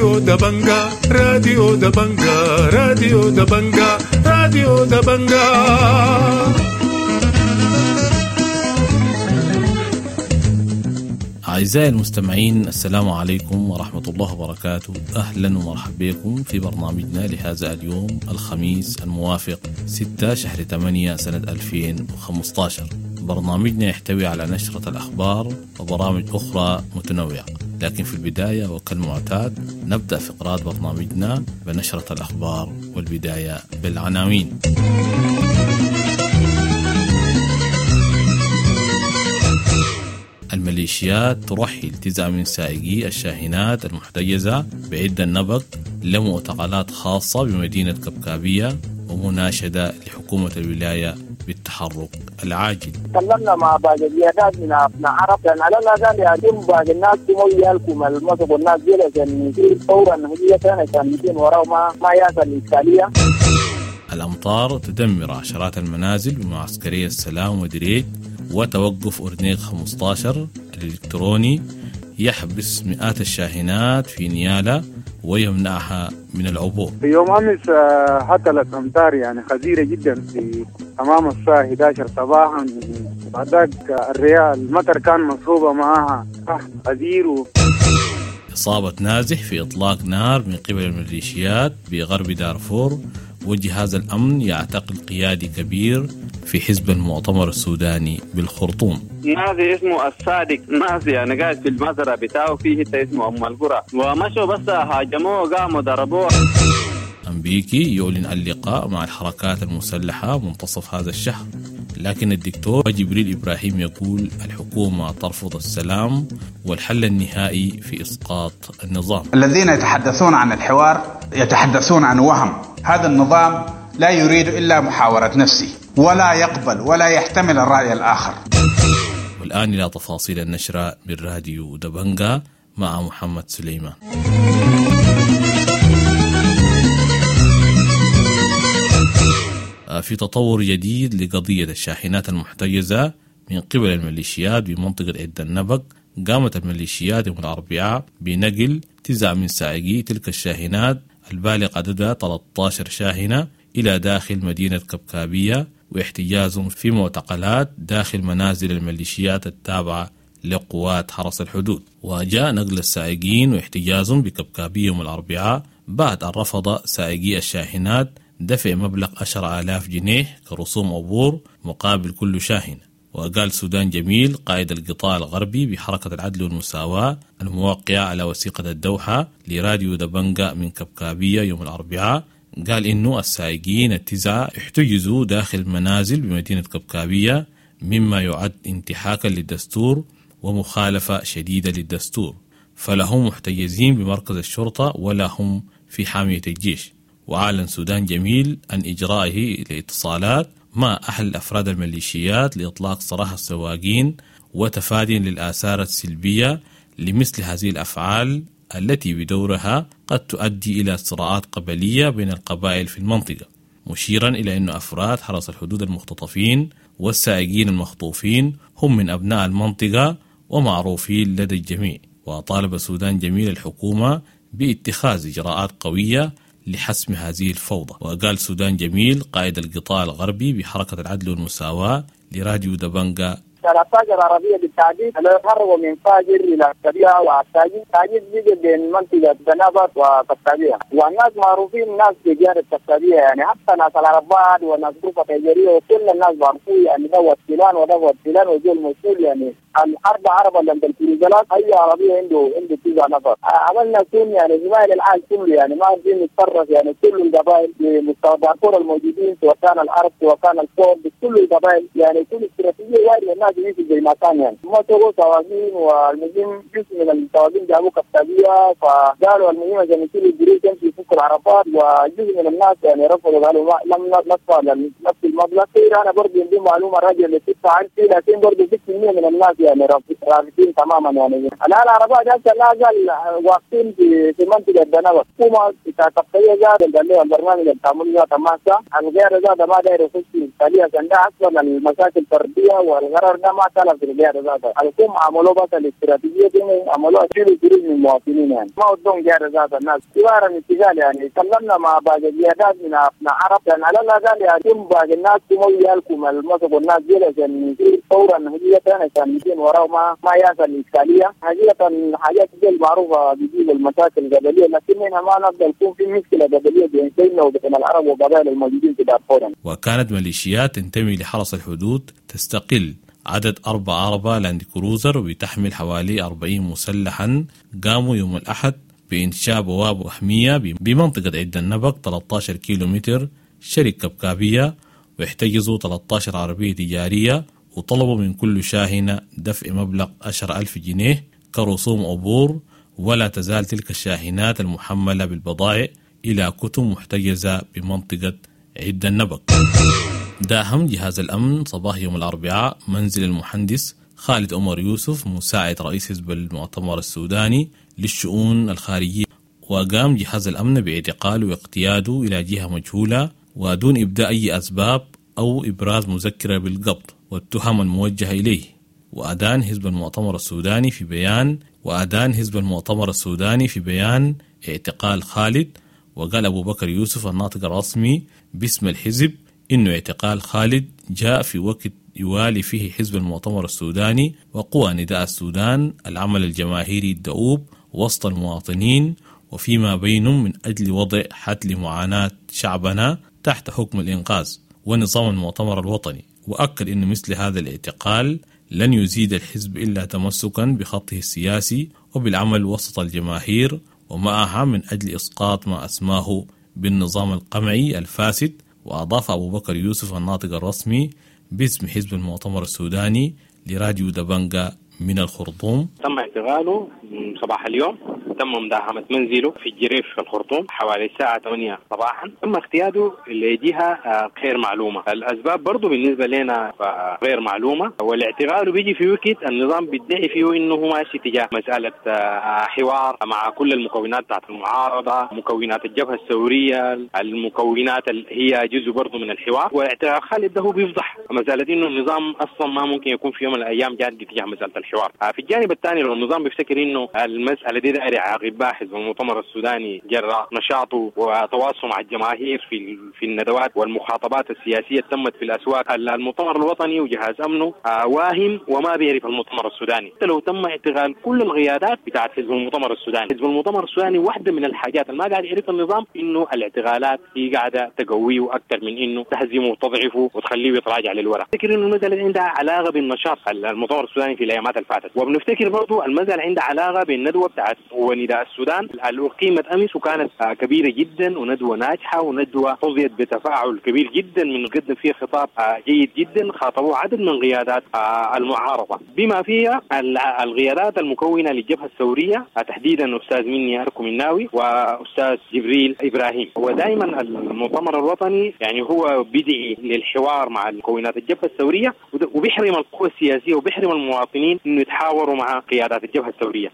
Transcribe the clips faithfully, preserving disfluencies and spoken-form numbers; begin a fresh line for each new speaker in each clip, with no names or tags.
راديو دبنجا راديو دبنجا راديو دبنجا راديو دبنجا.
أعزائي المستمعين، السلام عليكم ورحمة الله وبركاته. أهلا ومرحبا بكم في برنامجنا لهذا اليوم الخميس الموافق ستة شهر ثمانية سنة ألفين وخمسة عشر. برنامجنا يحتوي على نشرة الأخبار وبرامج أخرى متنوعة، لكن في البداية وكالمعتاد نبدأ فقرات برنامجنا بنشرة الأخبار، والبداية بالعناوين. الميليشيات ترحل تسعة من سائقي الشاحنات المحتجزة بعدة النبق لمعتقلات خاصة بمدينة كبكابية، ومناشدة لحكومة الولاية بالتحرك العاجل.
تكلمنا مع بعض القيادات من أبناء عرب، لأن على قال يتم بعض الناس تمويلكم المسك والناس جلسا يصير فورا هي كانت كانتين وراء ما ما يصل الإشكالية.
الأمطار تدمر عشرات المنازل بمعسكرية السلام ودريج، وتوقف أورنيق خمسة عشر الإلكتروني يحبس مئات الشاحنات في نيالا ويمنعها من العبور.
في يوم أمس هطلت أمطار يعني خطيرة جدا في تمام الساعة إحدى عشرة صباحا. بعدك الرياح المطر كان مصحوبة معها غزير. و...
إصابة نازح في إطلاق نار من قبل الميليشيات بغرب دارفور، وجهاز الأمن يعتقل قيادي كبير في حزب المؤتمر السوداني بالخرطوم.
نازي اسمه الصادق نازي، يعني قاعد في المزرعة بتاعه فيه حتة اسمه أم القرى، ومشوا بس هاجموه وقاموا ضربوه.
أمريكي يعلن اللقاء مع الحركات المسلحة منتصف هذا الشهر، لكن الدكتور جبريل إبراهيم يقول الحكومة ترفض السلام والحل النهائي في إسقاط النظام.
الذين يتحدثون عن الحوار يتحدثون عن وهم. هذا النظام لا يريد إلا محاورة نفسه، ولا يقبل ولا يحتمل الرأي الآخر.
والآن إلى تفاصيل النشرة بالراديو دبنجا مع محمد سليمان. في تطور جديد لقضية الشاحنات المحتجزة من قبل الميليشيات بمنطقة عدة النبق، قامت الميليشيات يوم الأربعاء بنقل تسعة من سائقي تلك الشاحنات البالغ عددها ثلاثة عشر شاحنة إلى داخل مدينة كبكابية، واحتجازهم في معتقلات داخل منازل الميليشيات التابعة لقوات حرس الحدود. وجاء نقل السائقين واحتجازهم بكبكابية يوم الأربعاء بعد أن رفض سائقي الشاحنات دفع مبلغ عشرة آلاف جنيه كرسوم عبور مقابل كل شاحنة. وقال سودان جميل قائد القطاع الغربي بحركة العدل والمساواة الموقعة على وثيقة الدوحة لراديو دبنجا من كبكابية يوم الأربعاء، قال إنه السائقين التسعة احتجزوا داخل منازل بمدينة كبكابية، مما يعد انتهاكا للدستور ومخالفة شديدة للدستور، فلهم محتجزين بمركز الشرطة ولا هم في حامية الجيش. وأعلن سودان جميل عن إجرائه الاتصالات مع أحد أفراد الميليشيات لإطلاق سراح السواقين وتفادي للآثار السلبية لمثل هذه الأفعال التي بدورها قد تؤدي إلى صراعات قبلية بين القبائل في المنطقة، مشيرا إلى أن أفراد حرس الحدود المختطفين والسائقين المخطوفين هم من أبناء المنطقة ومعروفين لدى الجميع. وطالب سودان جميل الحكومة باتخاذ إجراءات قوية لحسم هذه الفوضى. وقال سودان جميل قائد القطاع الغربي بحركة العدل والمساواة لراديو دبنجا
فاجر عربية بالتعديد اللي يتحركوا من فاجر إلى السريعة والتعديد تعديد بيجي بين منطقة بنابط وكبكابية، والناس معروفين ناس بجانب كبكابية، يعني حتى ناس العربات وناس غرفة تجارية وكل الناس معروفين، يعني ده وسيلان وده وسيلان وجو المسؤول، يعني الأربع عرب اللي عند الفلوزلات أي عربية عنده عنده تسع نفر. عملنا كون يعني زمايل العالم كله، يعني ما عارفين نتصرف، يعني كل القبائل بمستوى دارفور الموجودين سواء كان العرب سواء كان الكورد كل القبائل، يعني كل استراتيجية واردة الناس يجي زي ما كان، يعني ما تقول سواقين والمجين جزء من السواقين جابوا كبكابية، فقالوا المجين عشان يصير الجريج يمشي يفك العربات، وجزء من الناس يعني رفضوا قالوا لم ندفع نفس المبلغ. أنا برضه عندي معلومة راجع لستة عنتي، لكن برضه ستة بالمئة من الناس يعني رافضين تماما يعني. الآن العربية جالسة لا زال واقفين في في منطقة الدنبة. حكومة تقطيع زاد قال له البرنامج اللي تعملوه تماسا الغير زاد ما داير يخش سريع عندها أصلا المشاكل الفردية والغرر ده ما طلب في الغير زاد. الحكومة عملوا بس الاستراتيجية دي عملوها شيء يريد من المواطنين يعني ما ودهم غير زاد الناس. كبار الاتجاه يعني تكلمنا مع باقي القيادات من من عرب يعني على لا قال يعني كم باقي الناس كم يالكم المسك والناس دي عشان يصير فورا هجية عشان يجين وراء ما ما يصل الإشكالية هجية حاجات دي المعروفة بيجيب المشاكل القبلية لكن هنا ما نقدر يكون في مشكلة قبلية بين سيدنا وبين العرب وقبائل الموجودين في دارفور.
وكانت ميليشيات تنتمي لحرس الحدود تستقل عدد أربع عربة لاند كروزر وبتحمل حوالي أربعين مسلحا قاموا يوم الأحد بإنشاء بواب وحمية بمنطقة عد النبق ثلاثة عشر كيلومتر شركة كبكابية واحتجزوا ثلاثة عشر عربية تجارية وطلبوا من كل شاحنة دفع مبلغ عشرة ألف جنيه كرسوم عبور. ولا تزال تلك الشاحنات المحملة بالبضائع إلى كتب محتجزة بمنطقة عد النبق. داهم جهاز الأمن صباح يوم الأربعاء منزل المهندس خالد عمر يوسف مساعد رئيس حزب المؤتمر السوداني للشؤون الخارجية، وقام جهاز الأمن باعتقاله واقتياده إلى جهة مجهولة ودون إبداء أي أسباب أو إبراز مذكرة بالقبض والتهم الموجهة إليه. وأدان حزب المؤتمر السوداني في بيان وأدان حزب المؤتمر السوداني في بيان اعتقال خالد. وقال أبو بكر يوسف الناطق الرسمي باسم الحزب إنه اعتقال خالد جاء في وقت يوالي فيه حزب المؤتمر السوداني وقوى نداء السودان العمل الجماهيري الدؤوب وسط المواطنين وفيما بينهم من أجل وضع حد لمعاناة شعبنا تحت حكم الإنقاذ ونظام المؤتمر الوطني. وأكد إن مثل هذا الاعتقال لن يزيد الحزب إلا تمسكا بخطه السياسي وبالعمل وسط الجماهير ومعها من أجل إسقاط ما أسماه بالنظام القمعي الفاسد. وأضاف أبو بكر يوسف الناطق الرسمي باسم حزب المؤتمر السوداني لراديو دبنجا من الخرطوم:
تم اعتقاله صباح اليوم، تم مداهمة منزله في الجريف في الخرطوم حوالي الساعة ثمانية صباحا. تم اغتياله لجهة غير معلومة. الأسباب برضو بالنسبة لنا غير معلومة، والاعتقال بيجي في وقت النظام بيدعي فيه إنه ماشي تجاه مسألة حوار مع كل المكونات تحت المعارضة، مكونات الجبهة الثورية، المكونات اللي هي جزء برضو من الحوار. واعتقال خالد ده هو بيفضح مسألة إنه النظام أصلا ما ممكن يكون في يوم من الأيام جاد تجاه مسألة الحوار. في الجانب الثاني لو النظام بيفتكر إنه المسألة دي داير يعاقب حزب المؤتمر السوداني جراء نشاطه وتواصله مع الجماهير في في الندوات والمخاطبات السياسية تمت في الأسواق، المؤتمر الوطني وجهاز أمنه واهم وما بيعرف المؤتمر السوداني. حتى لو تم اعتقال كل القيادات بتاعت حزب المؤتمر السوداني، حزب المؤتمر السوداني واحدة من الحاجات اللي ما قاعد يعرف النظام إنه الاعتقالات هي قاعدة تقويه أكثر من إنه تهزمه وتضعفه وتخليه يتراجع للوراء. نفتكر إنه المسألة عندها علاقة بالنشاط المؤتمر السوداني في الأيامات الفاتت، وبنفتكر برضو المسألة عندها علاقة بالندوة بتاعت ونداء السودان اللي أقيمت أمس وكانت كبيرة جدا وندوة ناجحة وندوة حظيت بتفاعل كبير جدا من قدم فيها خطاب جيد جدا خاطبوا عدد من قيادات المعارضة بما فيها القيادات المكونة للجبهة الثورية تحديدا أستاذ مني أركو مناوي وأستاذ جبريل إبراهيم. ودائما المؤتمر الوطني يعني هو بدعي للحوار مع المكونات الجبهة الثورية وبيحرم القوى السياسية وبيحرم المواطنين إنه يتحاوروا مع قيادات الجبهة الثورية.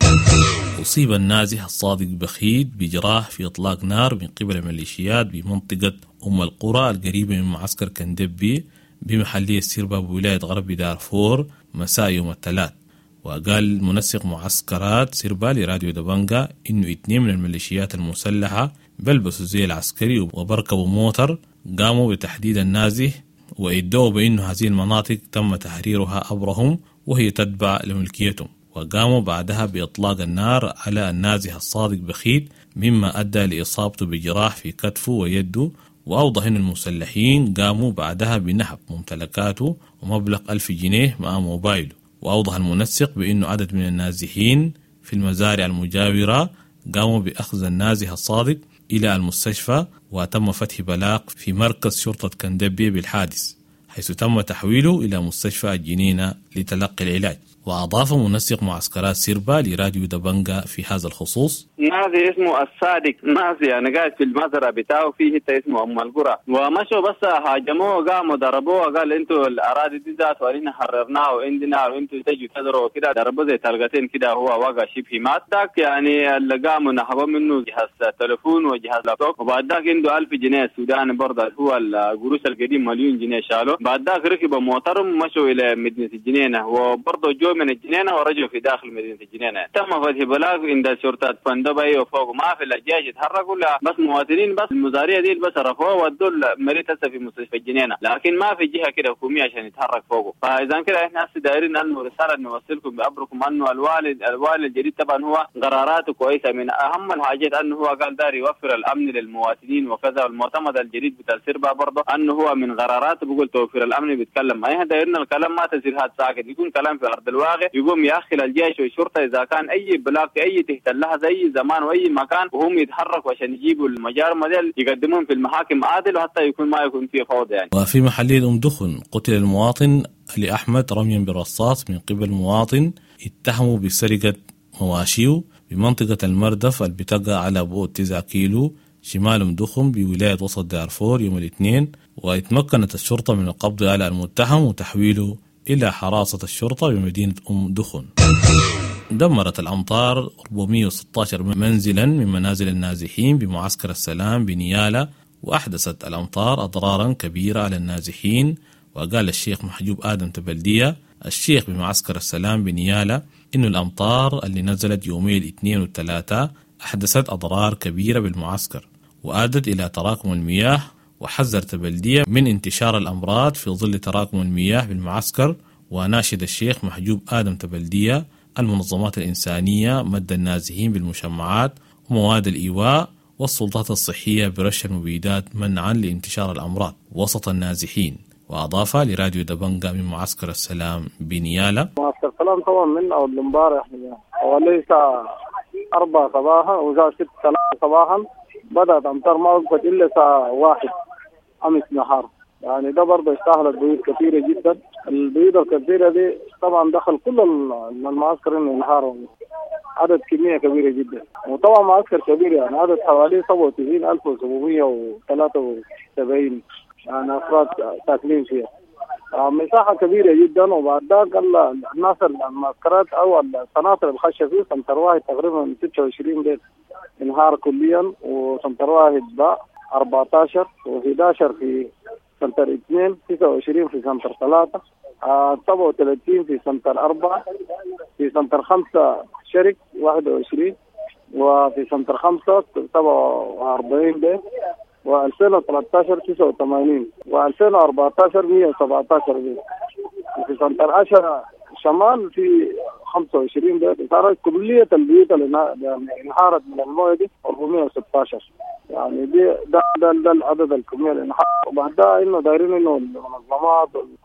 أصيب النازح الصادق بخيت بجراح في إطلاق نار من قبل الميليشيات بمنطقة أم القرى القريبة من معسكر كندبي بمحلية سيربا بولاية غرب دارفور مساء يوم الثلاث. وقال منسق معسكرات سيربا لراديو دبنجا إنه اثنين من الميليشيات المسلحة بلبسوا زي العسكري وبركبوا موتر قاموا بتحديد النازح وإدوا بأنه هذه المناطق تم تحريرها أبرهم وهي تتبع لملكيتهم. وقاموا بعدها بإطلاق النار على النازح الصادق بخيت مما أدى لإصابته بجراح في كتفه ويده. وأوضح أن المسلحين قاموا بعدها بنهب ممتلكاته ومبلغ ألف جنيه مع موبايله. وأوضح المنسق بأنه عدد من النازحين في المزارع المجاورة قاموا بأخذ النازح الصادق إلى المستشفى وتم فتح بلاغ في مركز شرطة كندبي بالحادث حيث تم تحويله إلى مستشفى الجنينة لتلقي العلاج. وأضاف منسق معسكرات سيربا لراديو دبنجا في هذا الخصوص:
نازي اسمه الصادق نازي أنا قاعد في المزرعة بتاعه فيه حتة اسمه أم القرى، ومشوا بس هاجموه قاموا ضربوه قال أنتوا الأراضي دي ذات ولينا حررناها وعندنا وأنتوا تجوا تدروا كده، ضربوا زي تلقتين كده هو وقع شبه مات. داك يعني اللي قاموا نحبوا منه جهاز تليفون وجهاز لابتوب، وبعد ذاك عنده ألف جنيه السوداني برضه هو القروش القديم مليون جنيه شالوا. بعد ذاك ركبوا موتر ومشوا إلى مدينة الجنينة، وبرضه جو من الجنينة ورجعوا في داخل مدينة الجنينة. تم فتح بلاغ عند شرطة فندبي وفوق ما في الجيش يتحركوا، لا بس مواطنين بس المزارية دي بس رفعوه ودوا المريض هسه في مستشفى الجنينة، لكن ما في جهة كده حكومية عشان يتحرك فوقه. فإذا كده إحنا هسه دايرين أنه رسالة نوصلكم بأمركم أنه الوالد الوالد الجديد طبعا هو قراراته كويسة، من أهم الحاجات أنه هو قال داري يوفر الأمن للمواطنين وكذا. المعتمد الجديد بتاع سيربا برضه أنه هو من قراراته بيقول توفير الأمن، بيتكلم ما إحنا دايرين الكلام ما تصير هاد ساكت، يكون كلام في أرض الواقع، يقوم يأخل الجيش والشرطة إذا كان أي بلاغ في أي تحت لها زي زمان وأي مكان وهم يتحركوا عشان يجيبوا المجارم ديل يقدمون في المحاكم عادل، وحتى يكون ما يكون فيه فوضى يعني.
وفي محلية أم دخن قتل المواطن علي أحمد رميا بالرصاص من قبل مواطن اتهموا بسرقة مواشيو بمنطقة المردف اللي بتقع على بعد تسعة كيلو شمال أم دخن بولاية وسط دارفور يوم الاثنين، واتمكنت الشرطة من القبض على المتهم وتحويله إلى حراسة الشرطة بمدينة أم دخن. دمرت الأمطار أربعمائة وستة عشر منزلا من منازل النازحين بمعسكر السلام بنيالة، وأحدثت الأمطار أضرارا كبيرة على النازحين. وقال الشيخ محجوب آدم تبلدية الشيخ بمعسكر السلام بنيالة إنه الأمطار اللي نزلت يومي الاثنين والثلاثة أحدثت أضرار كبيرة بالمعسكر وأدت إلى تراكم المياه، وحذر تبلدية من انتشار الأمراض في ظل تراكم المياه بالمعسكر. وناشد الشيخ محجوب آدم تبلدية المنظمات الإنسانية مد النازحين بالمشمعات ومواد الإيواء والسلطات الصحية برش المبيدات منعا لانتشار الأمراض وسط النازحين. وأضاف لراديو دبنجا من معسكر السلام بنيالة:
معسكر السلام طبعا من أول امبارح حوالي الساعة أربعة صباحا وجاء ست ثلاثة صباحا بدأت أمطار ما وقفت إلا الساعة واحد أمس نهار. يعني ده برضه استهلك بيوت كثيرة جدا. البيوت الكثيرة دي طبعا دخل كل المعسكر إنه ينهار، عدد كمية كبيرة جدا. وطبعا معسكر كبير يعني عدد حوالي سبعة وتسعين ألف وسبعمائة وثلاثة وسبعين يعني أفراد ساكنين فيها، مساحة كبيرة جدا. وبعد ذلك الناس المعسكرات أو السناتر الخشة فيه سنتر واحد تقريبا ستة وعشرين بيت انهار كليا، وسنتر واحد باء أربعة عشر وأحد عشر في سنتر اثنين، تسعة وعشرين في سنتر ثلاثة، سبعة وثلاثين في سنتر أربعة، في سنتر خمسة شرك واحد وعشرين، وفي سنتر خمسة سبعة وأربعين بيت، وألفين وثلاثة عشر تسعة وثمانين، وألفين وأربعة عشر مئة وسبعة عشر بيت، وفي سنتر عشرة شمال في خمسة وعشرين بيت. صارت كلية البيوت اللي انهارت من المويه دي أربعمائة وستة عشر. يعني دي ده ده, ده العدد الكمية اللي انهارت. وبعدها انه دايرين انه المنظمات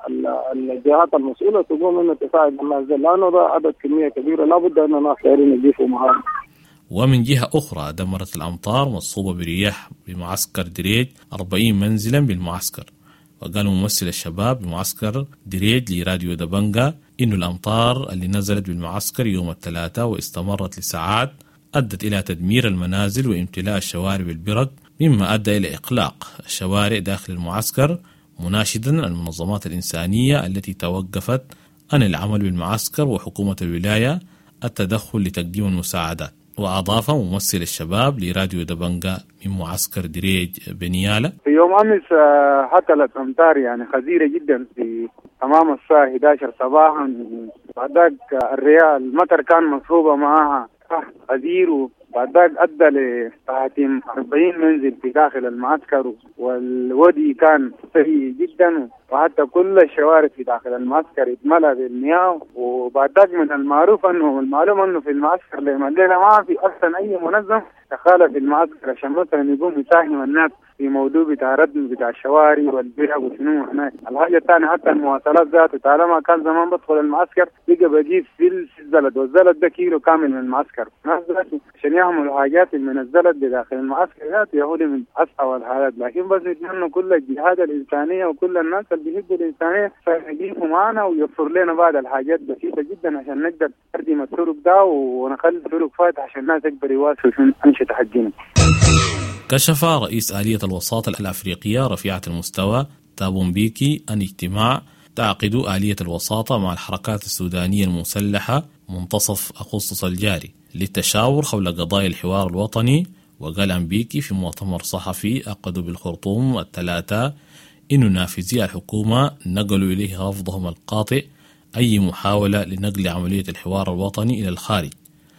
والجهات المسؤولة تقوم انه تساعد الناس دي، لانه ده عدد كمية كبيرة لابد انه الناس دايرين يضيفوا مهارة.
ومن جهة أخرى دمرت الأمطار مصوبة برياح بمعسكر دريج أربعين منزلا بالمعسكر. وقال ممثل الشباب بمعسكر دريج لراديو دبنجا إنه الأمطار اللي نزلت بالمعسكر يوم الثلاثاء واستمرت لساعات أدت إلى تدمير المنازل وامتلاء الشوارع بالبرق، مما أدى إلى إغلاق الشوارع داخل المعسكر، مناشدا المنظمات الإنسانية التي توقفت عن العمل بالمعسكر وحكومة الولاية التدخل لتقديم المساعدات. وأضاف ممثل الشباب لراديو دبنجا من معسكر دريج بنيالة:
في يوم أمس هطلت أمطار يعني خزيرة جدا في تمام الساعة أحد عشر صباحا. بعد الرياح المطر كان مصحوبة معها غزير، وبعد ذلك أدى لتعتيم أربعين منزل في داخل المعسكر، والودي كان سيء جدا، وحتى كل الشوارع في داخل المعسكر اتملأ بالمياه. وبعد ذلك من المعروف أنه المعلوم أنه في المعسكر لما الليلة ما في أصلا أي منظم تخالف في المعسكر عشان مثلا يقوم يساهم الناس في موضوع بتاع ردم بتاع الشوارع والبرع وشنو هناك. الحاجة الثانية حتى المواصلات ذاته طالما كان زمان بدخل المعسكر بقى بجيب في الزلد، والزلد ده كيلو كامل من المعسكر، الناس ذاته عشان يعملوا حاجات من الزلد بداخل المعسكر ذاته يهودي من أسعى والحالات. لكن بس نتمنى كل الجهات الإنسانية وكل الناس اللي بيحبوا الإنسانية فنجيبوا معنا ويوفر لنا بعض الحاجات بسيطة جدا عشان نقدر نقدم الطرق ده ونخلي الطرق فاتحة عشان الناس يقدروا يواصلوا في الأنشطة حقنا.
كشف رئيس آلية الوساطة الأفريقية رفيعة المستوى تابو مبيكي أن اجتماع تعقد آلية الوساطة مع الحركات السودانية المسلحة منتصف أغسطس الجاري للتشاور حول قضايا الحوار الوطني. وقال أمبيكي في مؤتمر صحفي عقده بالخرطوم الثلاثاء إن نافذي الحكومة نقلوا إليه رفضهم القاطع أي محاولة لنقل عملية الحوار الوطني إلى الخارج،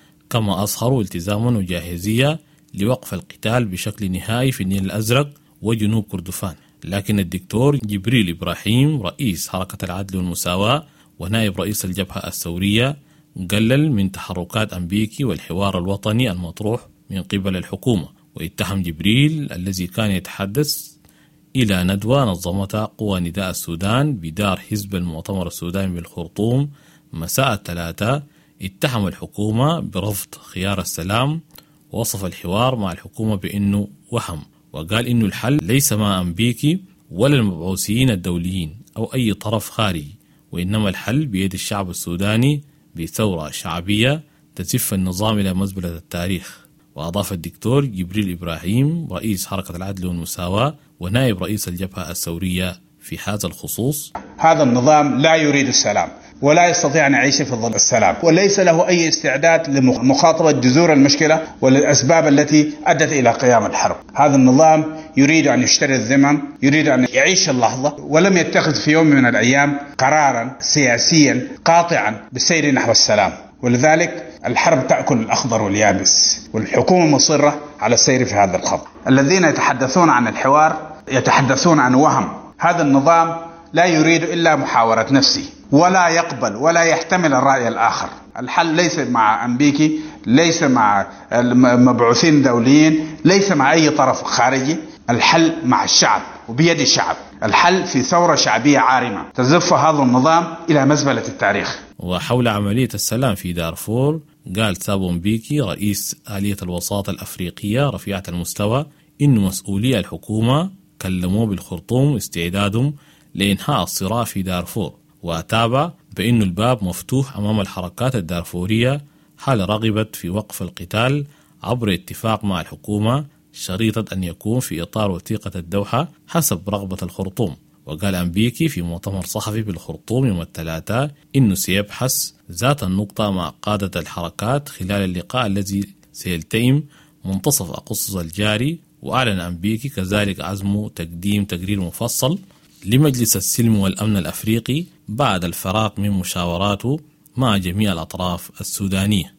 كما أظهروا التزاما وجاهزية لوقف القتال بشكل نهائي في النيل الأزرق وجنوب كردفان. لكن الدكتور جبريل إبراهيم رئيس حركة العدل والمساواة ونائب رئيس الجبهة الثورية قلل من تحركات أمبيكي والحوار الوطني المطروح من قبل الحكومة، واتهم جبريل الذي كان يتحدث إلى ندوة نظمتها قوى نداء السودان بدار حزب المؤتمر السوداني بالخرطوم مساء الثلاثاء، اتهم الحكومة برفض خيار السلام، ووصف الحوار مع الحكومة بأنه وهم، وقال إنه الحل ليس مع أمبيكي ولا المبعوثين الدوليين أو أي طرف خارجي، وإنما الحل بيد الشعب السوداني بثورة شعبية تزف النظام إلى مزبلة التاريخ. وأضاف الدكتور جبريل إبراهيم رئيس حركة العدل والمساواة ونائب رئيس الجبهة الثورية في هذا الخصوص:
هذا النظام لا يريد السلام ولا يستطيع أن يعيش في ظل السلام، وليس له أي استعداد لمخاطبة جذور المشكلة والأسباب التي أدت إلى قيام الحرب. هذا النظام يريد أن يشتري الذمم، يريد أن يعيش اللحظة، ولم يتخذ في يوم من الأيام قرارا سياسيا قاطعا بالسير نحو السلام، ولذلك الحرب تأكل الأخضر واليابس، والحكومة مصرة على السير في هذا الخط. الذين يتحدثون عن الحوار يتحدثون عن وهم. هذا النظام لا يريد إلا محاورة نفسه، ولا يقبل ولا يحتمل الرأي الآخر. الحل ليس مع أمبيكي، ليس مع المبعوثين الدوليين، ليس مع أي طرف خارجي. الحل مع الشعب وبيد الشعب. الحل في ثورة شعبية عارمة تزف هذا النظام إلى مزبلة التاريخ.
وحول عملية السلام في دارفور قال تابو مبيكي رئيس آلية الوساطة الأفريقية رفيعة المستوى إن مسؤولي الحكومة كلموا بالخرطوم استعدادهم لإنهاء الصراع في دارفور، وتابع بأن الباب مفتوح أمام الحركات الدارفورية حال رغبت في وقف القتال عبر اتفاق مع الحكومة شريطة أن يكون في إطار وثيقة الدوحة حسب رغبة الخرطوم. وقال أمبيكي في مؤتمر صحفي بالخرطوم يوم الثلاثاء إنه سيبحث ذات النقطة مع قادة الحركات خلال اللقاء الذي سيلتئم منتصف أغسطس الجاري. وأعلن أمبيكي كذلك عزمه تقديم تقرير مفصل لمجلس السلم والأمن الأفريقي بعد الفراغ من مشاوراته مع جميع الأطراف السودانية.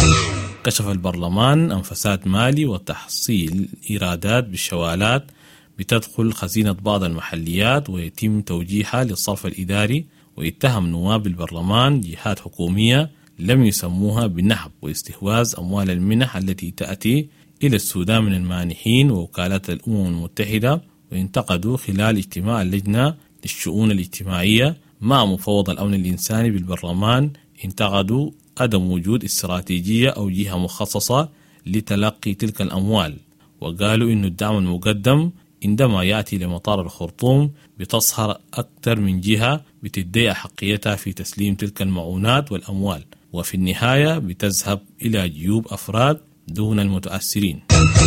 كشف البرلمان عن فساد مالي وتحصيل إيرادات بالشوالات بتدخل خزينة بعض المحليات ويتم توجيهها للصرف الإداري، ويتهم نواب البرلمان جهات حكومية لم يسموها بالنهب واستحواذ أموال المنح التي تأتي إلى السودان من المانحين ووكالات الأمم المتحدة. وانتقدوا خلال اجتماع اللجنة للشؤون الاجتماعية مع مفوض الأمن الإنساني بالبرلمان، انتقدوا عدم وجود استراتيجية أو جهة مخصصة لتلقي تلك الأموال، وقالوا إن الدعم المقدم عندما يأتي لمطار الخرطوم بتصهر أكثر من جهة بتدعي أحقيتها في تسليم تلك المعونات والأموال، وفي النهاية بتذهب إلى جيوب أفراد دون المتأثرين.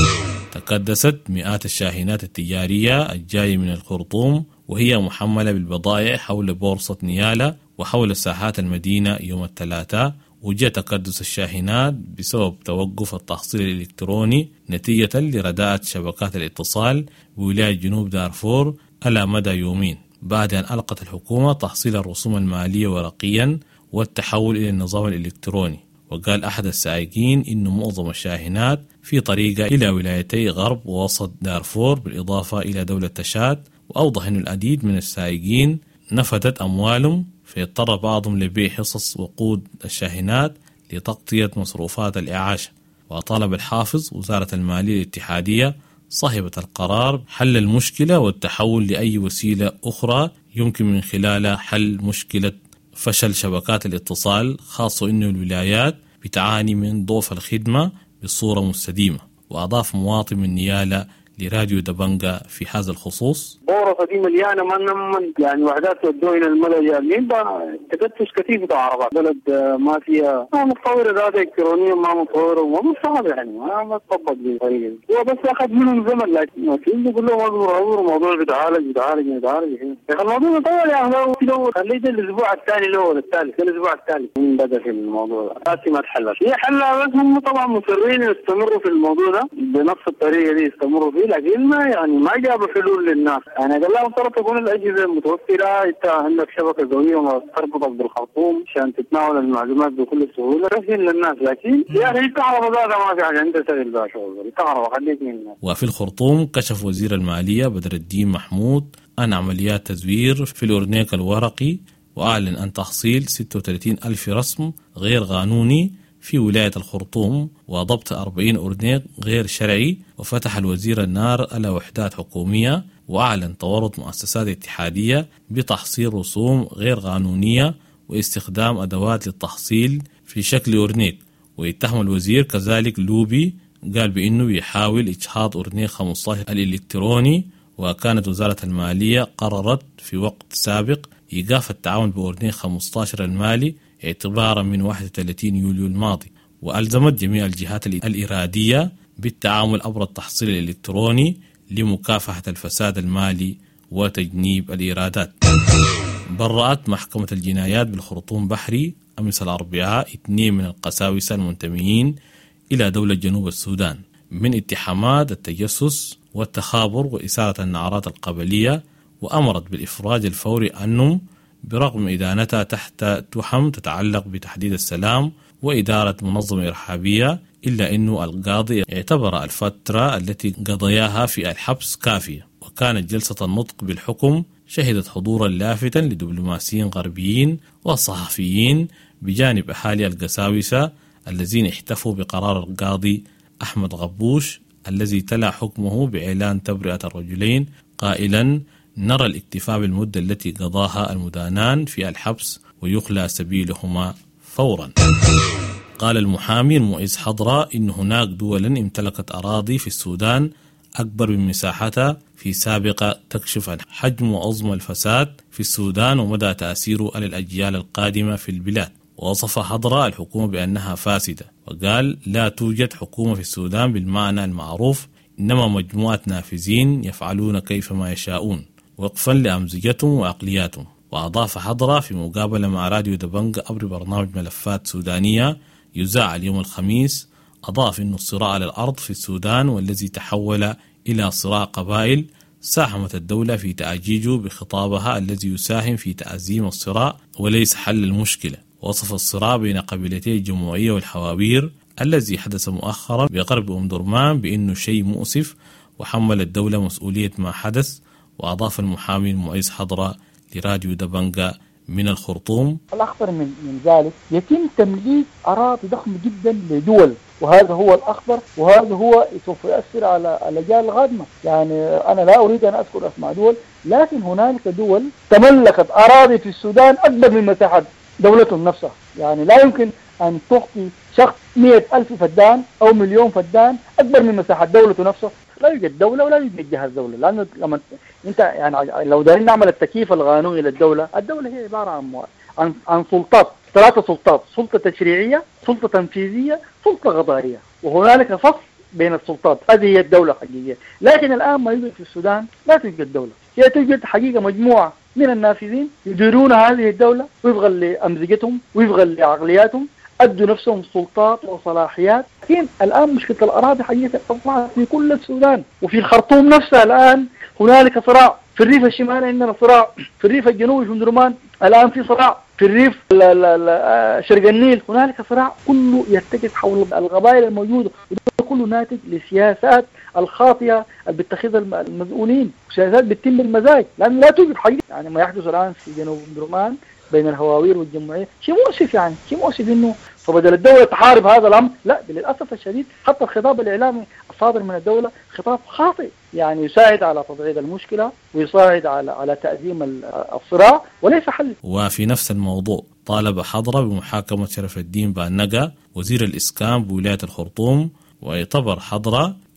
تكدست مئات الشاحنات التجارية الجاية من الخرطوم وهي محملة بالبضائع حول بورصة نيالا وحول ساحات المدينة يوم الثلاثاء. وجاء تكدس الشاحنات بسبب توقف التحصيل الإلكتروني نتيجة لرداءة شبكات الاتصال بولاية جنوب دارفور على مدى يومين، بعد أن ألقت الحكومة تحصيل الرسوم المالية ورقيا والتحول إلى النظام الإلكتروني. وقال أحد السائقين إنه معظم الشاحنات في طريقة إلى ولايتي غرب ووسط دارفور بالإضافة إلى دولة تشاد. وأوضح أن العديد من السائقين نفدت أموالهم، فيضطر بعضهم لبيع حصص وقود الشاحنات لتغطية مصروفات الإعاشة. وطالب الحافظ وزارة المالية الاتحادية صاحبة القرار حل المشكلة والتحول لأي وسيلة أخرى يمكن من خلالها حل مشكلة فشل شبكات الاتصال، خاصة أن الولايات بتعاني من ضعف الخدمة بصورة مستديمة. وأضاف مواطن من نيالا لراديو دبنجا في هذا الخصوص؟
بورصة دي مليانة ما نمن يعني وحدات ودوا إلى المدى جالين تكتش كثير بتاع عربات بلد ما فيها ما متطورة ذات إلكترونية ما متطورة وما مصعب يعني ما ما تطبق بالطريقة دي هو بس أخذ منهم زمن لكن في كله موضوع موضوع بيتعالج بيتعالج بيتعالج يا أخي الموضوع طول يعني لو لو خليه الأسبوع الثاني الأول الثالث الأسبوع الثالث من بدأ في الموضوع هاتي ما تحلش هي حلها بس هم طبعا مصرين يستمروا في الموضوع ده بنفس الطريقة دي يستمروا فيه لكن ما يعني ما جابوا حلول للناس يعني قال لهم ترى تكون الأجهزة متوفرة أنت عندك شبكة قوية وما تربطك بالخرطوم عشان تتناول المعلومات بكل سهولة رسل للناس لكن يا أخي الكهرباء ذاتها ما في حاجة أنت تشتغل بها شغل الكهرباء خليك منها.
وفي الخرطوم كشف وزير المالية بدر الدين محمود عن عمليات تزوير في الأورنيك الورقي وأعلن عن تحصيل ستة وثلاثين ألف رسم غير قانوني في ولاية الخرطوم وضبط أربعين أورنيك غير شرعي. وفتح الوزير النار على وحدات حكومية وأعلن تورط مؤسسات اتحادية بتحصيل رسوم غير قانونية واستخدام أدوات للتحصيل في شكل أورنيك. ويتهم الوزير كذلك لوبي قال بأنه يحاول إجهاض أورنيك خمسة عشر الإلكتروني. وكانت وزارة المالية قررت في وقت سابق إيقاف التعاون بأورنيك خمسة عشر المالي اعتبارا من واحد وثلاثين يوليو الماضي. وألزمت جميع الجهات الإرادية بالتعامل عبر التحصيل الإلكتروني لمكافحة الفساد المالي وتجنيب الإيرادات. برأت محكمة الجنايات بالخرطوم بحري أمس الأربعاء اثنين من القساوسة المنتميين إلى دولة جنوب السودان من اتهامات التجسس والتخابر وإثارة النعرات القبلية وأمرت بالإفراج الفوري عنهم برغم إدانتها تحت تهم تتعلق بتحديد السلام وإدارة منظمة إرهابية. إلا أنه القاضي اعتبر الفترة التي قضياها في الحبس كافية. وكانت جلسة النطق بالحكم شهدت حضورا لافتا لدبلوماسيين غربيين وصحفيين بجانب أهالي القساوسة الذين احتفوا بقرار القاضي أحمد غبوش الذي تلا حكمه بإعلان تبرئة الرجلين قائلا نرى الاكتفاء بالمدة التي قضاها المدانان في الحبس ويخلى سبيلهما فورا. قال المحامي المعز حضرة إن هناك دولا امتلكت أراضي في السودان أكبر من مساحتها في سابقة تكشف عن حجم وعظم الفساد في السودان ومدى تأثيره على الأجيال القادمة في البلاد. ووصف حضرة الحكومة بأنها فاسدة وقال لا توجد حكومة في السودان بالمعنى المعروف إنما مجموعة نافذين يفعلون كيفما يشاءون وقفا لأمزجتهم وعقلياتهم. وأضاف حضرة في مقابلة مع راديو دبنجا عبر برنامج ملفات سودانية يذاع اليوم الخميس أضاف أن الصراع على الأرض في السودان والذي تحول إلى صراع قبائل ساهمت الدولة في تأجيجه بخطابها الذي يساهم في تعزيم الصراع وليس حل المشكلة. وصف الصراع بين قبيلتي الجمهورية والحوابير الذي حدث مؤخرا بغرب أم درمان بأنه شيء مؤسف وحمل الدولة مسؤولية ما حدث. وأضاف المحامي المعز حضرة لراديو دبنجا من الخرطوم
الأخطر من, من ذلك يتم تمليك أراضي ضخمة جدا لدول وهذا هو الأخطر وهذا هو سوف يؤثر على الأجيال القادمة. يعني أنا لا أريد أن أذكر أسماء دول لكن هنالك دول تملكت أراضي في السودان أكبر من مساحة دولتهم نفسها. يعني لا يمكن أن تعطي شخص مئة ألف فدان أو مليون فدان أكبر من مساحة دولته نفسها. لا يوجد دولة ولا يوجد جهة دولة لأنه لما أنت يعني لو دارين نعمل التكييف القانوني للدولة الدولة هي عبارة عن عن عن سلطات ثلاثة سلطات سلطة تشريعية سلطة تنفيذية سلطة قضائية وهنالك فصل بين السلطات. هذه هي الدولة الحقيقية. لكن الآن ما يوجد في السودان لا توجد دولة هي توجد حقيقة مجموعة من النافذين يديرون هذه الدولة وفقا لأمزجتهم وفقا لعقلياتهم أدوا نفسهم سلطات وصلاحيات. لكن الآن مشكلة الأراضي حقيقة أصبحت في كل السودان وفي الخرطوم نفسها. الآن هنالك صراع في الريف الشمالي عندنا صراع في الريف الجنوبي في درمان الآن في صراع في الريف شرق النيل هنالك صراع كله يرتكز حول القبائل الموجودة وده كله ناتج لسياسات الخاطئة اللي بيتخذها المسؤولين وسياسات بتتم بالمزاج لأن لا توجد حقيقة. يعني ما يحدث الآن في جنوب درمان بين الهواوير والجمهورية شيء مؤسف. يعني شيء مؤسف إنه فبدل الدولة تحارب هذا الأمر لا للأسف الشديد حتى الخطاب الإعلامي الصادر من الدولة خطاب خاطئ يعني يساعد على تضعيف المشكلة ويساعد على على تأزيم الصراع وليس حل.
وفي نفس الموضوع طالب حضرة بمحاكمة شرف الدين بانقا وزير الإسكان بولاية الخرطوم. ويعتبر حضرة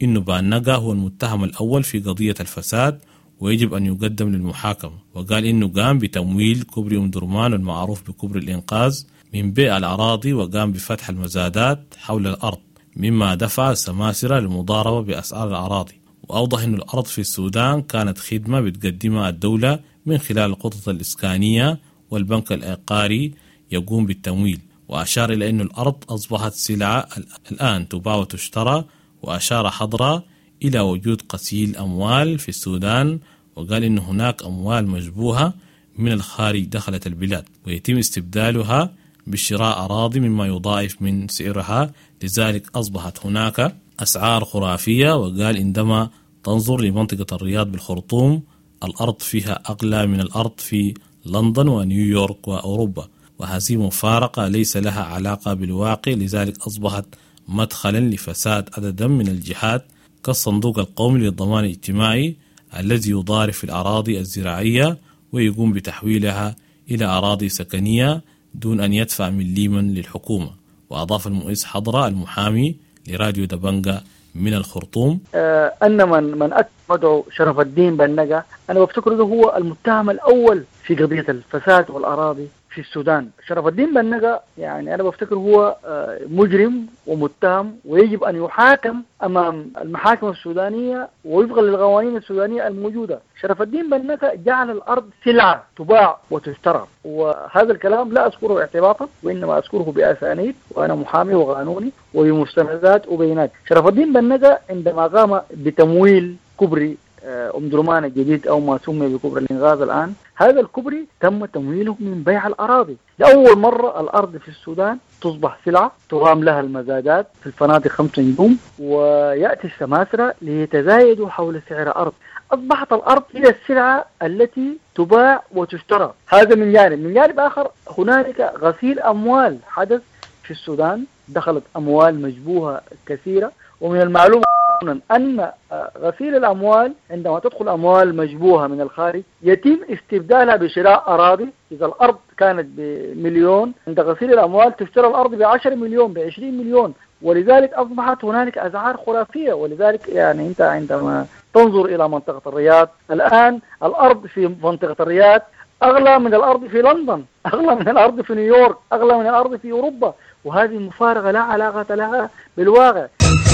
إنه بانجا هو المتهم الأول في قضية الفساد ويجب أن يقدم للمحاكمة، وقال إنه قام بتمويل كوبري أم درمان المعروف بكوبري الإنقاذ من بيع الأراضي، وقام بفتح المزادات حول الأرض مما دفع السماسرة للمضاربة بأسعار الأراضي. وأوضح أن الأرض في السودان كانت خدمة بتقدمها الدولة من خلال الخطط الإسكانية والبنك العقاري يقوم بالتمويل، وأشار إلى أن الأرض أصبحت سلعة الآن تباع وتشترى، وأشار حضرة إلى وجود غسيل أموال في السودان، وقال إن هناك أموال مشبوهة من الخارج دخلت البلاد ويتم استبدالها بشراء أراضي مما يضاعف من سعرها، لذلك أصبحت هناك أسعار خرافية. وقال عندما تنظر لمنطقة الرياض بالخرطوم الأرض فيها أغلى من الأرض في لندن ونيويورك وأوروبا، وهذه مفارقة ليس لها علاقة بالواقع، لذلك أصبحت مدخلا لفساد عددا من الجهات كالصندوق القومي للضمان الاجتماعي الذي يضارب في الأراضي الزراعية ويقوم بتحويلها إلى أراضي سكنية دون أن يدفع مليما للحكومة. وأضاف المؤسس حضرة المحامي لراديو دبنجا من الخرطوم
آه أن من من أتمدعو شرف الدين بنجا أنا بفتكر أنه هو المتهم الأول في قضية الفساد والأراضي في السودان. شرف الدين بنجا يعني أنا بفتكر هو آه مجرم ومتهم ويجب أن يحاكم أمام المحاكم السودانية ويفغل للقوانين السودانية الموجودة. شرف الدين بنجا جعل الأرض سلعة تباع وتشترى، وهذا الكلام لا أذكره اعتباطا وإنما أذكره بأسانيد، وأنا محامي وقانوني وبمستندات وبينات. شرف الدين بنجا عندما قام بتمويل كوبري أم درمان الجديد أو ما سمي بكوبري الإنقاذ الآن، هذا الكوبري تم تمويله من بيع الأراضي. لأول مرة الأرض في السودان تصبح سلعة تقام لها المزادات في الفنادق خمس نجوم، ويأتي السماسرة ليتزايدوا حول سعر أرض. أصبحت الأرض هي السلعة التي تباع وتشترى. هذا من جانب. من جانب آخر هنالك غسيل أموال حدث في السودان، دخلت أموال مشبوهة كثيرة، ومن المعلومة أن غسيل الأموال عندما تدخل أموال مشبوهة من الخارج يتم استبدالها بشراء أراضي. إذا الأرض كانت بمليون عند غسيل الأموال تشترى الأرض بعشر مليون بعشرين مليون، ولذلك أصبحت هنالك أسعار خرافية. ولذلك يعني أنت عندما تنظر إلى منطقة الرياض الآن الأرض في منطقة الرياض أغلى من الأرض في لندن، أغلى من الأرض في نيويورك، أغلى من الأرض في أوروبا، وهذه مفارقة لا علاقة لها بالواقع.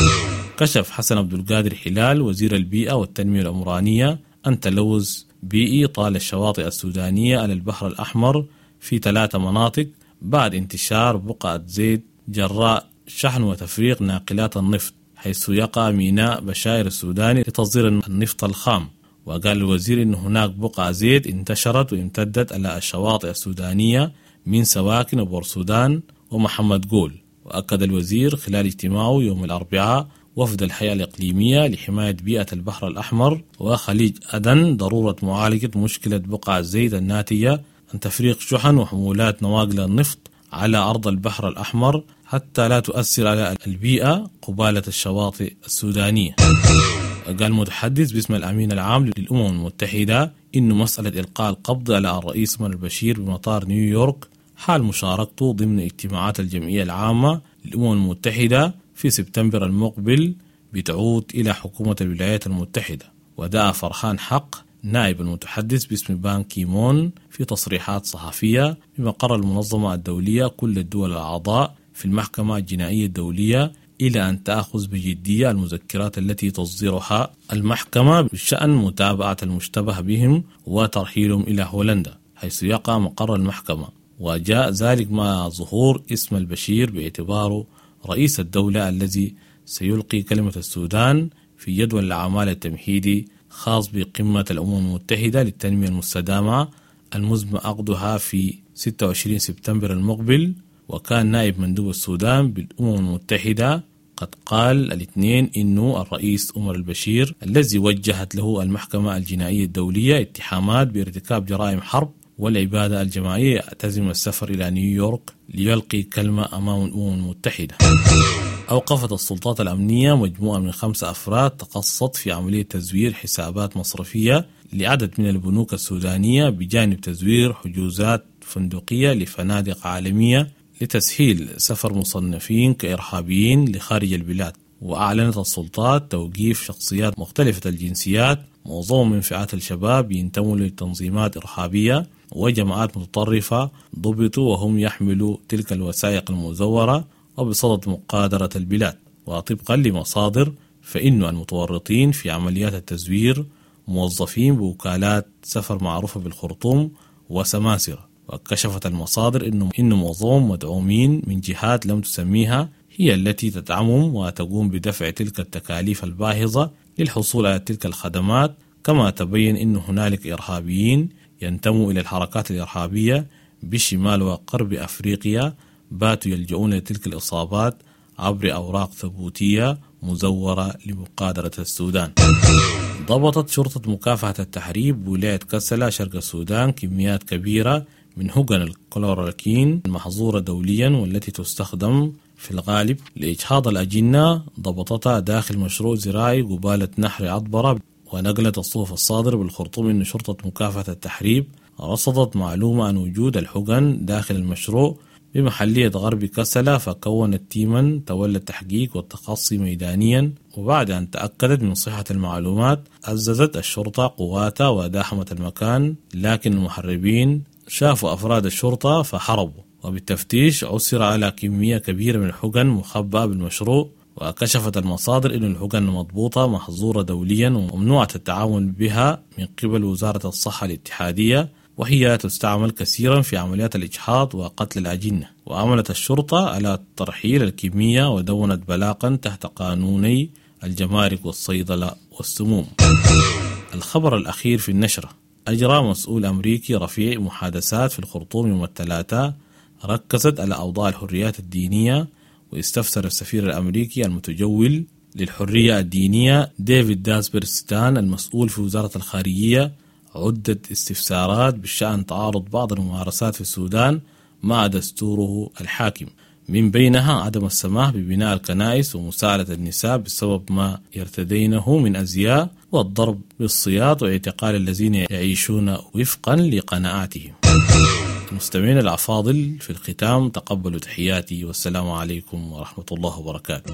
كشف حسن عبد القادر حلال وزير البيئة والتنمية العمرانية أن تلوث بيئي طال الشواطئ السودانية على البحر الأحمر في ثلاثة مناطق بعد انتشار بقعة زيت جراء شحن وتفريغ ناقلات النفط، حيث يقع ميناء بشاير السوداني لتصدير النفط الخام. وقال الوزير أن هناك بقعة زيت انتشرت وامتدت على الشواطئ السودانية من سواكن وبورسودان ومحمد قول. وأكد الوزير خلال اجتماعه يوم الأربعاء وفد الهيئة الإقليمية لحماية بيئة البحر الأحمر وخليج أدن ضرورة معالجة مشكلة بقع الزيت الناتجة عن تفريغ شحن وحمولات نواقل النفط على أرض البحر الأحمر حتى لا تؤثر على البيئة قبالة الشواطئ السودانية. قال متحدث باسم الأمين العام للأمم المتحدة إنه مسألة إلقاء القبض على الرئيس عمر البشير بمطار نيويورك حال مشاركته ضمن اجتماعات الجمعية العامة للأمم المتحدة في سبتمبر المقبل بتعود إلى حكومة الولايات المتحدة. ودعا فرحان حق نائب المتحدث باسم بان كيمون في تصريحات صحفية بمقر المنظمة الدولية كل الدول الأعضاء في المحكمة الجنائية الدولية إلى أن تأخذ بجدية المذكرات التي تصدرها المحكمة بشأن متابعة المشتبه بهم وترحيلهم إلى هولندا حيث يقع مقر المحكمة. وجاء ذلك مع ظهور اسم البشير باعتباره رئيس الدولة الذي سيلقي كلمة السودان في جدول الأعمال التمهيدي خاص بقمة الأمم المتحدة للتنمية المستدامة المزمع عقدها في ستة وعشرين سبتمبر المقبل. وكان نائب مندوب السودان بالأمم المتحدة قد قال الاثنين إنه الرئيس عمر البشير الذي وجهت له المحكمة الجنائية الدولية اتهامات بارتكاب جرائم حرب والعبادة الجماعية يعتزم السفر إلى نيويورك ليلقي كلمة أمام الأمم المتحدة. أوقفت السلطات الأمنية مجموعة من خمسة أفراد تقصت في عملية تزوير حسابات مصرفية لعدد من البنوك السودانية بجانب تزوير حجوزات فندقية لفنادق عالمية لتسهيل سفر مصنفين كإرهابيين لخارج البلاد. وأعلنت السلطات توقيف شخصيات مختلفة الجنسيات معظمهم من فئات الشباب ينتموا لتنظيمات إرهابية وجماعات متطرفة ضبطوا وهم يحملوا تلك الوثائق المزورة وبصدد مقادرة البلاد. وطبقا لمصادر فإن المتورطين في عمليات التزوير موظفين بوكالات سفر معروفة بالخرطوم وسماسرة. وكشفت المصادر إنه إن معظمهم مدعومين من جهات لم تسميها هي التي تدعمهم وتقوم بدفع تلك التكاليف الباهظة للحصول على تلك الخدمات. كما تبين أن هنالك إرهابيين ينتموا إلى الحركات الإرهابية بشمال وغرب أفريقيا باتوا يلجؤون لتلك الإصابات عبر أوراق ثبوتية مزورة لمقادرة السودان. ضبطت شرطة مكافحة التحريب بولاية كسلا شرق السودان كميات كبيرة من هجن الكلوروكين المحظورة دوليا والتي تستخدم في الغالب لإجهاض الأجنة. ضبطتها داخل مشروع زراعي قبالة نحر عطبرة. ونقلت الصحف الصادر بالخرطوم أن شرطة مكافحة التحريب رصدت معلومة عن وجود الحقن داخل المشروع بمحلية غرب كسلا، فكونت تيما تولى التحقيق والتقصي ميدانيا. وبعد أن تأكدت من صحة المعلومات عززت الشرطة قواتها وداحمت المكان، لكن المحربين شافوا أفراد الشرطة فحربوا. وبالتفتيش عثر على كمية كبيرة من الحقن مخبأة بالمشروع. وكشفت المصادر أن الحقن مضبوطة محظورة دوليا وممنوعة التعامل بها من قبل وزارة الصحة الاتحادية، وهي تستعمل كثيرا في عمليات الإجهاض وقتل الأجنة. وعملت الشرطة على ترحيل الكمية ودونت بلاغا تحت قانوني الجمارك والصيدلة والسموم. الخبر الأخير في النشرة: أجرى مسؤول أمريكي رفيع محادثات في الخرطوم يوم الثلاثاء ركزت على أوضاع الحريات الدينية، واستفسر السفير الأمريكي المتجول للحرية الدينية ديفيد داسبرستان المسؤول في وزارة الخارجية عدة استفسارات بشأن تعارض بعض الممارسات في السودان مع دستوره الحاكم، من بينها عدم السماح ببناء الكنائس ومساعدة النساء بسبب ما يرتدينه من أزياء، والضرب بالصياط واعتقال الذين يعيشون وفقا لقناعاتهم. المستمعين الأفاضل، في الختام تقبلوا تحياتي والسلام عليكم ورحمة الله وبركاته.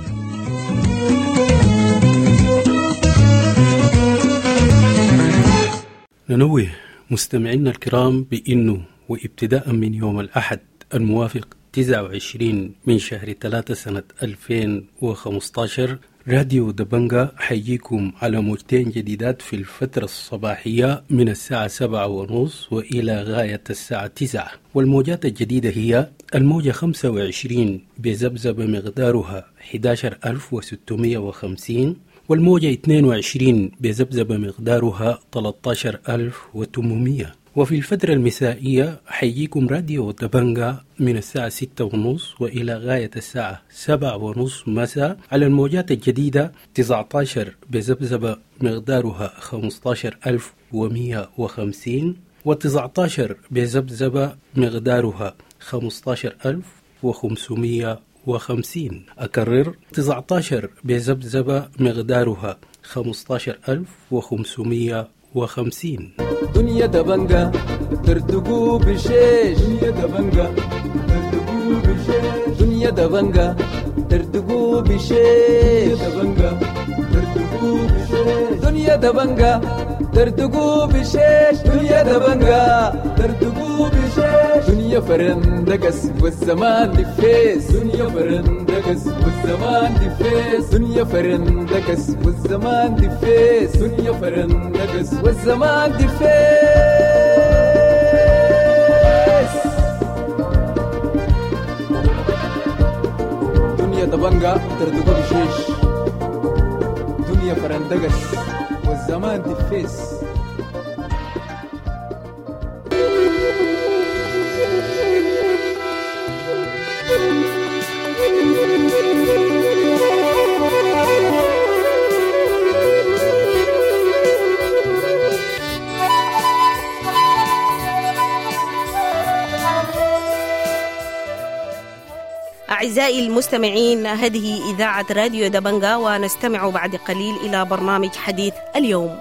ننوه مستمعينا الكرام بأنه وابتداء من يوم الأحد الموافق تسعة وعشرين من شهر ثلاثة سنة ألفين وخمسة عشر راديو دبنجا حيجيكم على موجتين جديدات في الفترة الصباحية من الساعة سبعة ونص وإلى غاية الساعة تسعة. والموجات الجديدة هي الموجة خمسة وعشرين بذبذبة مقدارها أحد عشر ألف وستمائة وخمسين، والموجة اثنين وعشرين بذبذبة مقدارها ثلاثة عشر ألف وثمانمائة. وفي الفترة المسائية حيجيكم راديو دبنجا من الساعة ستة ونص وإلى غاية الساعة سبعة ونص مساء على الموجات الجديدة تسعة عشر بذبذبة مقدارها خمسة عشر ألف ومائة وخمسين، وتسعة عشر بذبذبة مقدارها خمسة عشر ألف وخمسمائة وخمسين. أكرر: تسعة عشر بذبذبة مقدارها خمسة عشر ألف وخمسمائة وخمسين.
دنيا دبنجا ترتقو بشيش، دنيا دبنجا ترتقو بشيش، دنيا دبنجا ترتقو بشيش، دبنجا ترتقو بشيش، دنيا دبنجا ترتقو بشيش، دنيا دبنجا ترتقو بشيش، دنيا فرندقس والزمان دفيس، دنيا فرندقس والزمان دفيس، دنيا فرندقس والزمان دفيس، دنيا فرندقس والزمان دفيس. دنيا دبنجا ترتقو بشيش، دنيا فرندقس والزمان دفيس.
أعزائي المستمعين، هذه إذاعة راديو دبنجا، ونستمع بعد قليل إلى برنامج حديث اليوم.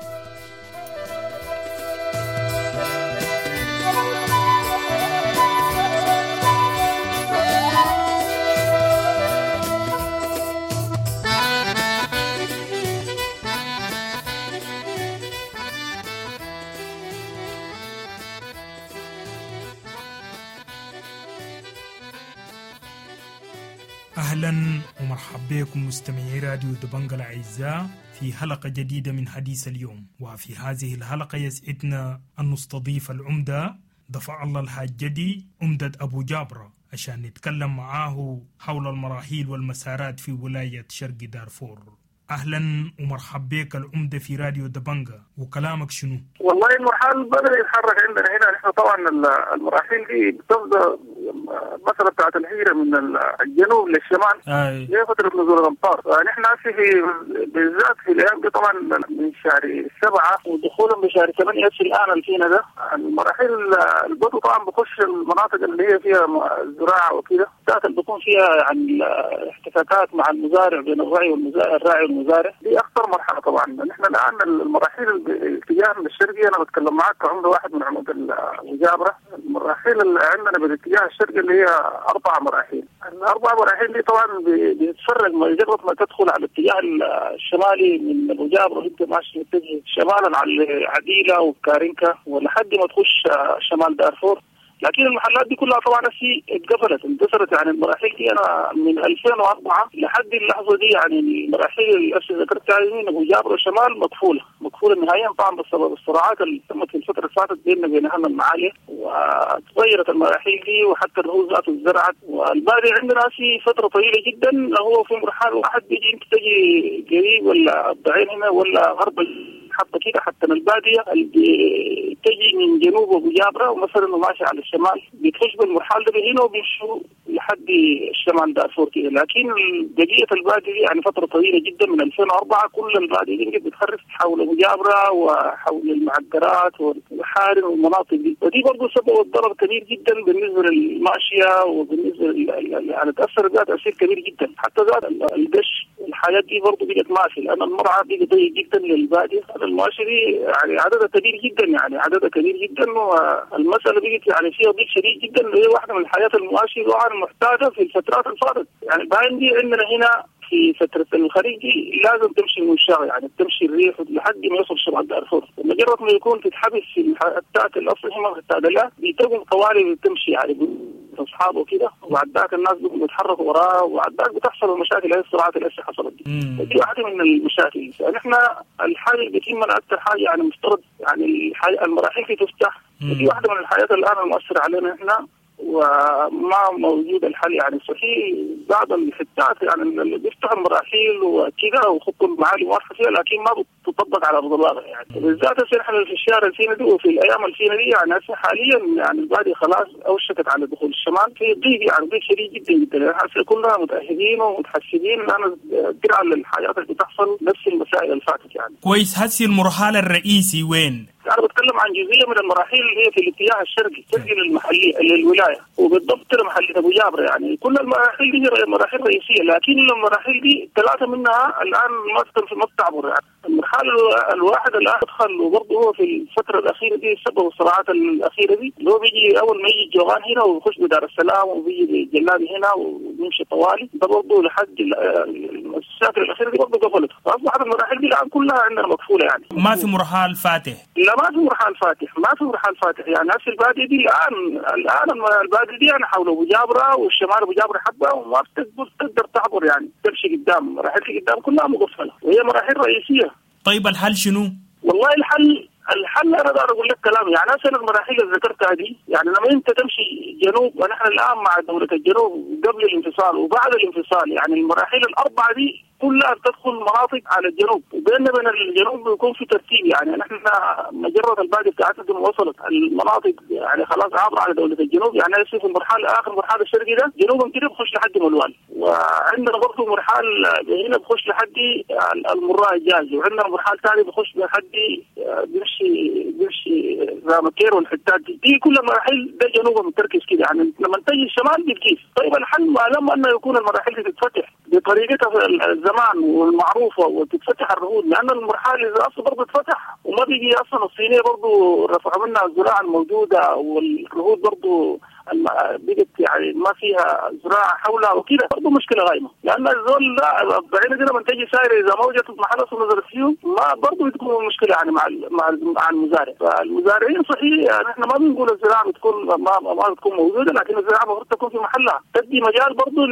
أهلا ومرحبا بكم مستمعي راديو دبنجة الأعزاء في حلقة جديدة من حديث اليوم. وفي هذه الحلقة يسعدنا أن نستضيف العمدة دفع الله الحاجدي عمدة أبو جابرة عشان نتكلم معاه حول المراحل والمسارات في ولاية شرق دارفور. أهلا ومرحبا بك العمدة في راديو دبنجة، وكلامك شنو؟
والله المرحل بدأ يتحرك عندنا هنا. نحن طبعا المراحل دي بتبدأ المسألة بتاعت الهجرة من الجنوب للشمال هي فترة نزول الأمطار. نحن في بالذات في الأيام دي طبعا من شهر سبعة ودخولا بشهر ثمانية في الآن الفينا ده المراحل البدو طبعا بخش المناطق اللي هي فيها زراعة وكده، ذات اللي بيكون فيها يعني احتكاكات مع المزارع بين الراعي والمزارع الراعي والمزارع. دي أخطر مرحلة طبعا. نحن الآن المراحل الاتجاه من الشرقي، أنا بتكلم معك كعمدة واحد من عمود الجابرة. المراحل اللي عندنا بالاتجاه الشرقي اللي هي أربع مراحل. الأربع مراحل دي طبعا بتتفرق مجرد ما تدخل على الاتجاه الشمالي من أبو جابر وأنت ماشي متجه شمالا على عديلة وكارينكا ولحد ما تخش شمال دارفور. لكن المحلات دي كلها طبعا هسي اتقفلت انكسرت. يعني المراحل دي انا من ألفين وأربعة لحد اللحظه دي يعني المراحل اللي ذكرتها من ابو جابر والشمال مقفوله مقفوله نهائيا طبعا بسبب الصراعات اللي تمت في الفتره اللي فاتت بيننا وبين اهل المعاليه، وتغيرت المراحل دي وحتى الرؤوس ذاته اتزرعت. والبادي عندنا في فتره طويله جدا هو في مرحله واحد بيجي انت تجي قريب ولا الضعين هنا ولا غرب حتى كده حتى من الباديه اللي تجي من جنوب ابو جابره ومثلا وماشي على الشمال بتخش بالمرحله دي هنا وبيمشوا لحد الشمال دارفور كده. لكن بقيه الباديه دي يعني فتره طويله جدا من ألفين وأربعة كل الباديه دي بتخرف حول ابو جابره وحول المعقرات والحارم والمناطق دي، ودي برضه سبب ضرر كبير جدا بالنسبه للماشيه وبالنسبه يعني تاثر ذات تاثير كبير جدا. حتى ذات القش الحاجات دي برضه بقت ماشي لان المرعى بقى ضيق جدا للباديه. المواشي دي يعني عددها كبير جدا يعني عددها كبير جدا والمساله بقت يعني فيها ضيق شديد جدا اللي هي واحده من الحياه المواشي طبعا محتاجه في الفترات الفاتت. يعني البهايم دي عندنا هنا في فترة الخريج دي لازم تمشي المنشاة يعني تمشي الريح لحد ما يوصل شمال دارفور. مجرد ما يكون تتحبس في التاك الأصلي هنا التعدلات بيتقوم طوالي بتمشي يعني أصحابه وكده، وبعد ذاك الناس بيتحركوا وراه وبعد ذاك بتحصل المشاكل هذه الصراعات اللي حصلت دي. ودي واحدة من المشاكل. نحن الحاجة اللي بتهمنا أكثر حاجة يعني مفترض يعني المراحل في تفتح، ودي واحدة من الحاجات الآن المؤثرة علينا نحن وما موجود الحل يعني صحيح. بعض الحتات يعني اللي بيفتحوا المراحل وكذا وخطوا المعالي واضحه فيها لكن ما بتطبق على ارض الواقع يعني. بالذات احنا في الشارع الفينا دي وفي الايام الفينا دي يعني هسه حاليا يعني الباديه خلاص اوشكت على دخول الشمال في ضيق يعني ضيق شديد جدا جدا. يعني كلنا متاهبين ومتحسبين لان درعا للحاجات اللي بتحصل نفس المسائل اللي فاتت يعني.
كويس. هسه المرحله الرئيسي وين؟
أنا بتكلم عن جزئية من المراحل اللي هي في الاتجاه الشرقي الشرقي للمحلية للولاية وبالضبط لمحلية أبو جابر. يعني كل المراحل دي مراحل رئيسية لكن المراحل دي ثلاثة منها الآن ما في مستعبر. يعني المرحلة الواحد الآن دخل وبرضه هو في الفترة الأخيرة دي سبب الصراعات الأخيرة دي اللي هو بيجي أول ما يجي الجوغان هنا ويخش بدار السلام وبيجي جلابي هنا ويمشي طوالي ده برضه لحد الساكن الأخيرة دي برضه قفلت. فأصبحت المراحل دي الآن كلها عندنا مقفولة يعني.
ما في مرحال فاتح.
لا ما في مرحال فاتح ما في مرحال فاتح يعني نفس البادية دي الآن الآن البادية دي أنا حول أبو جابرة والشمال أبو جابرة حبة وما تقدر تعبر يعني تمشي قدام مراحل قدام كلها مقفلة وهي مراحل رئيسية.
طيب الحل شنو؟
والله الحل الحل انا اقدر اقول لك كلام يعني مثلا المراحل اللي ذكرتها دي يعني لما انت تمشي جنوب ونحن الان مع دوله الجنوب قبل الانفصال وبعد الانفصال يعني المراحل الاربعه دي كلها تدخل مناطق على الجنوب وبيننا وبين الجنوب بيكون في ترتيب. يعني نحن مجرد الباديه بتاعتنا وصلت المناطق يعني خلاص عابره على دوله الجنوب. يعني هسه في المرحله اخر مرحله الشرقي ده جنوبا كده بخش لحد ملوان وعندنا برضه مرحله هنا بخش لحد المراء الجاز وعندنا مرحله ثانيه بخش لحد بيمشي بيمشي زامكير والحتات دي دي كلها مراحل ده جنوبا متركز كده. يعني لما تجي الشمال بتكيف. طيب الحل ما لما انه يكون المراحل دي تتفتح بطريقتها في الزمان والمعروفه وتتفتح الرهود لان المرحله اذا اصلا برضه تفتح وما بيجي اصلا الصينيه برضه رفعوا منها الزراعه الموجوده والرهود برضه
بقت يعني ما فيها زراعه حولها وكده، برضه مشكله غايمه. لان الزول بعدين كده من تجي ساير اذا ما وجدت محل اصلا نزلت فيه ما برضه بتكون مشكله يعني مع مع مع المزارع. فالمزارعين صحيح يعني احنا ما بنقول الزراعه بتكون ما ما بتكون موجوده، لكن الزراعه المفروض تكون في محلها، تدي مجال برضه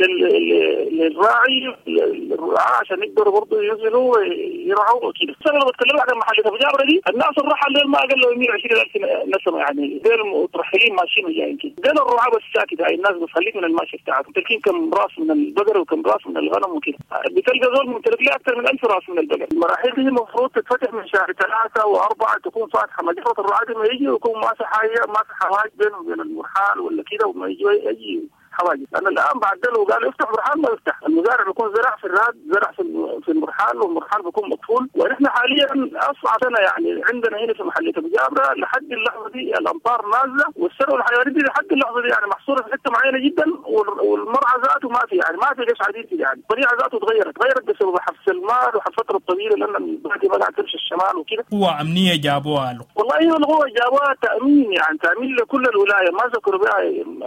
للراعي للرعاة عشان يقدروا برضه ينزلوا يرعوا وكده. انا لما بتكلم عن محل تجاره دي الناس الرحل اللي ما اقل من مية وعشرين ألف نسمه، يعني دول المترحلين ماشيين جايين كده، دول الرعاة بس ساكت. هاي الناس بتخليك من الماشي بتاعتهم تلقين كم راس من البقر وكم راس من الغنم وكده، بتلقى زول ممتلك له اكثر من ألف راس من البقر. المراحل دي المفروض تتفتح من شهر ثلاثه واربعه، تكون فاتحه مجرة الرعاة ما يجي ويكون ماسح حاجه ماسح حواجز بينه وبين المرحال ولا كده وما يجي اي حواجز. لان الان بعدلوا وقالوا افتح مرحال ما يفتح، المزارع بيكون زرع في الراد زرع في في المرحال والمرحال بيكون مقفول. ونحن حاليا اصعب سنه يعني عندنا هنا في محليه الجابره لحد اللحظه دي الامطار نازله والثروه الحيوانيه دي لحد اللحظه دي يعني محصوره في حته معينه جدا، والمرعى ذاته ما في يعني ما في قش عديد يعني الطبيعه ذاته تغيرت تغيرت بسبب حبس المال وحبس فتره طويله لان البلد بدات تمشي الشمال وكده.
قوة امنيه جابوها له
والله هي القوه جابوها تامين يعني تامين لكل الولايه، ما ذكروا بها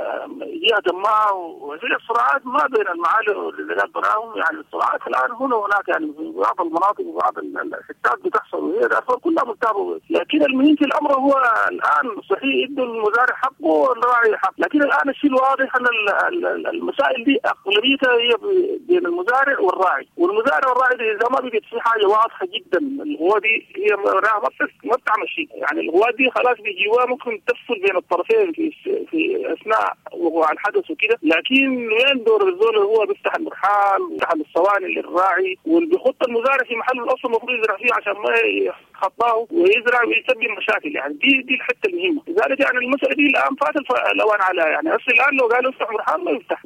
جهه ما، وفي الصراعات ما بين المعالي والولايات براهم يعني الصراعات الان هنا وهناك يعني في بعض المناطق وبعض الحتات بتحصل وهي الارفار كلها متابعه. لكن المهم في الامر هو الان صحيح يدوا المزارع حقه والراعي حق، لكن الان الشيء الواضح ان المسائل دي اغلبيتها هي بين المزارع والراعي، والمزارع والراعي دي اذا ما بقت في حاجه واضحه جدا الغوا دي هي ما بتعمل شيء يعني الغوا دي خلاص بيجيوها ممكن تفصل بين الطرفين في في اثناء وقوع الحدث وكده. لكن وين دور الزول هو بيفتح المرحال ويفتح الصواني للراعي والبيخط المزارع في محله الاصل المفروض يزرع فيه عشان ما يخطاه ويزرع ويسبب مشاكل يعني دي دي الحته المهمه. لذلك يعني المساله دي الان فات الاوان عليها يعني هسه الان لو قالوا افتح مرحال ما يفتح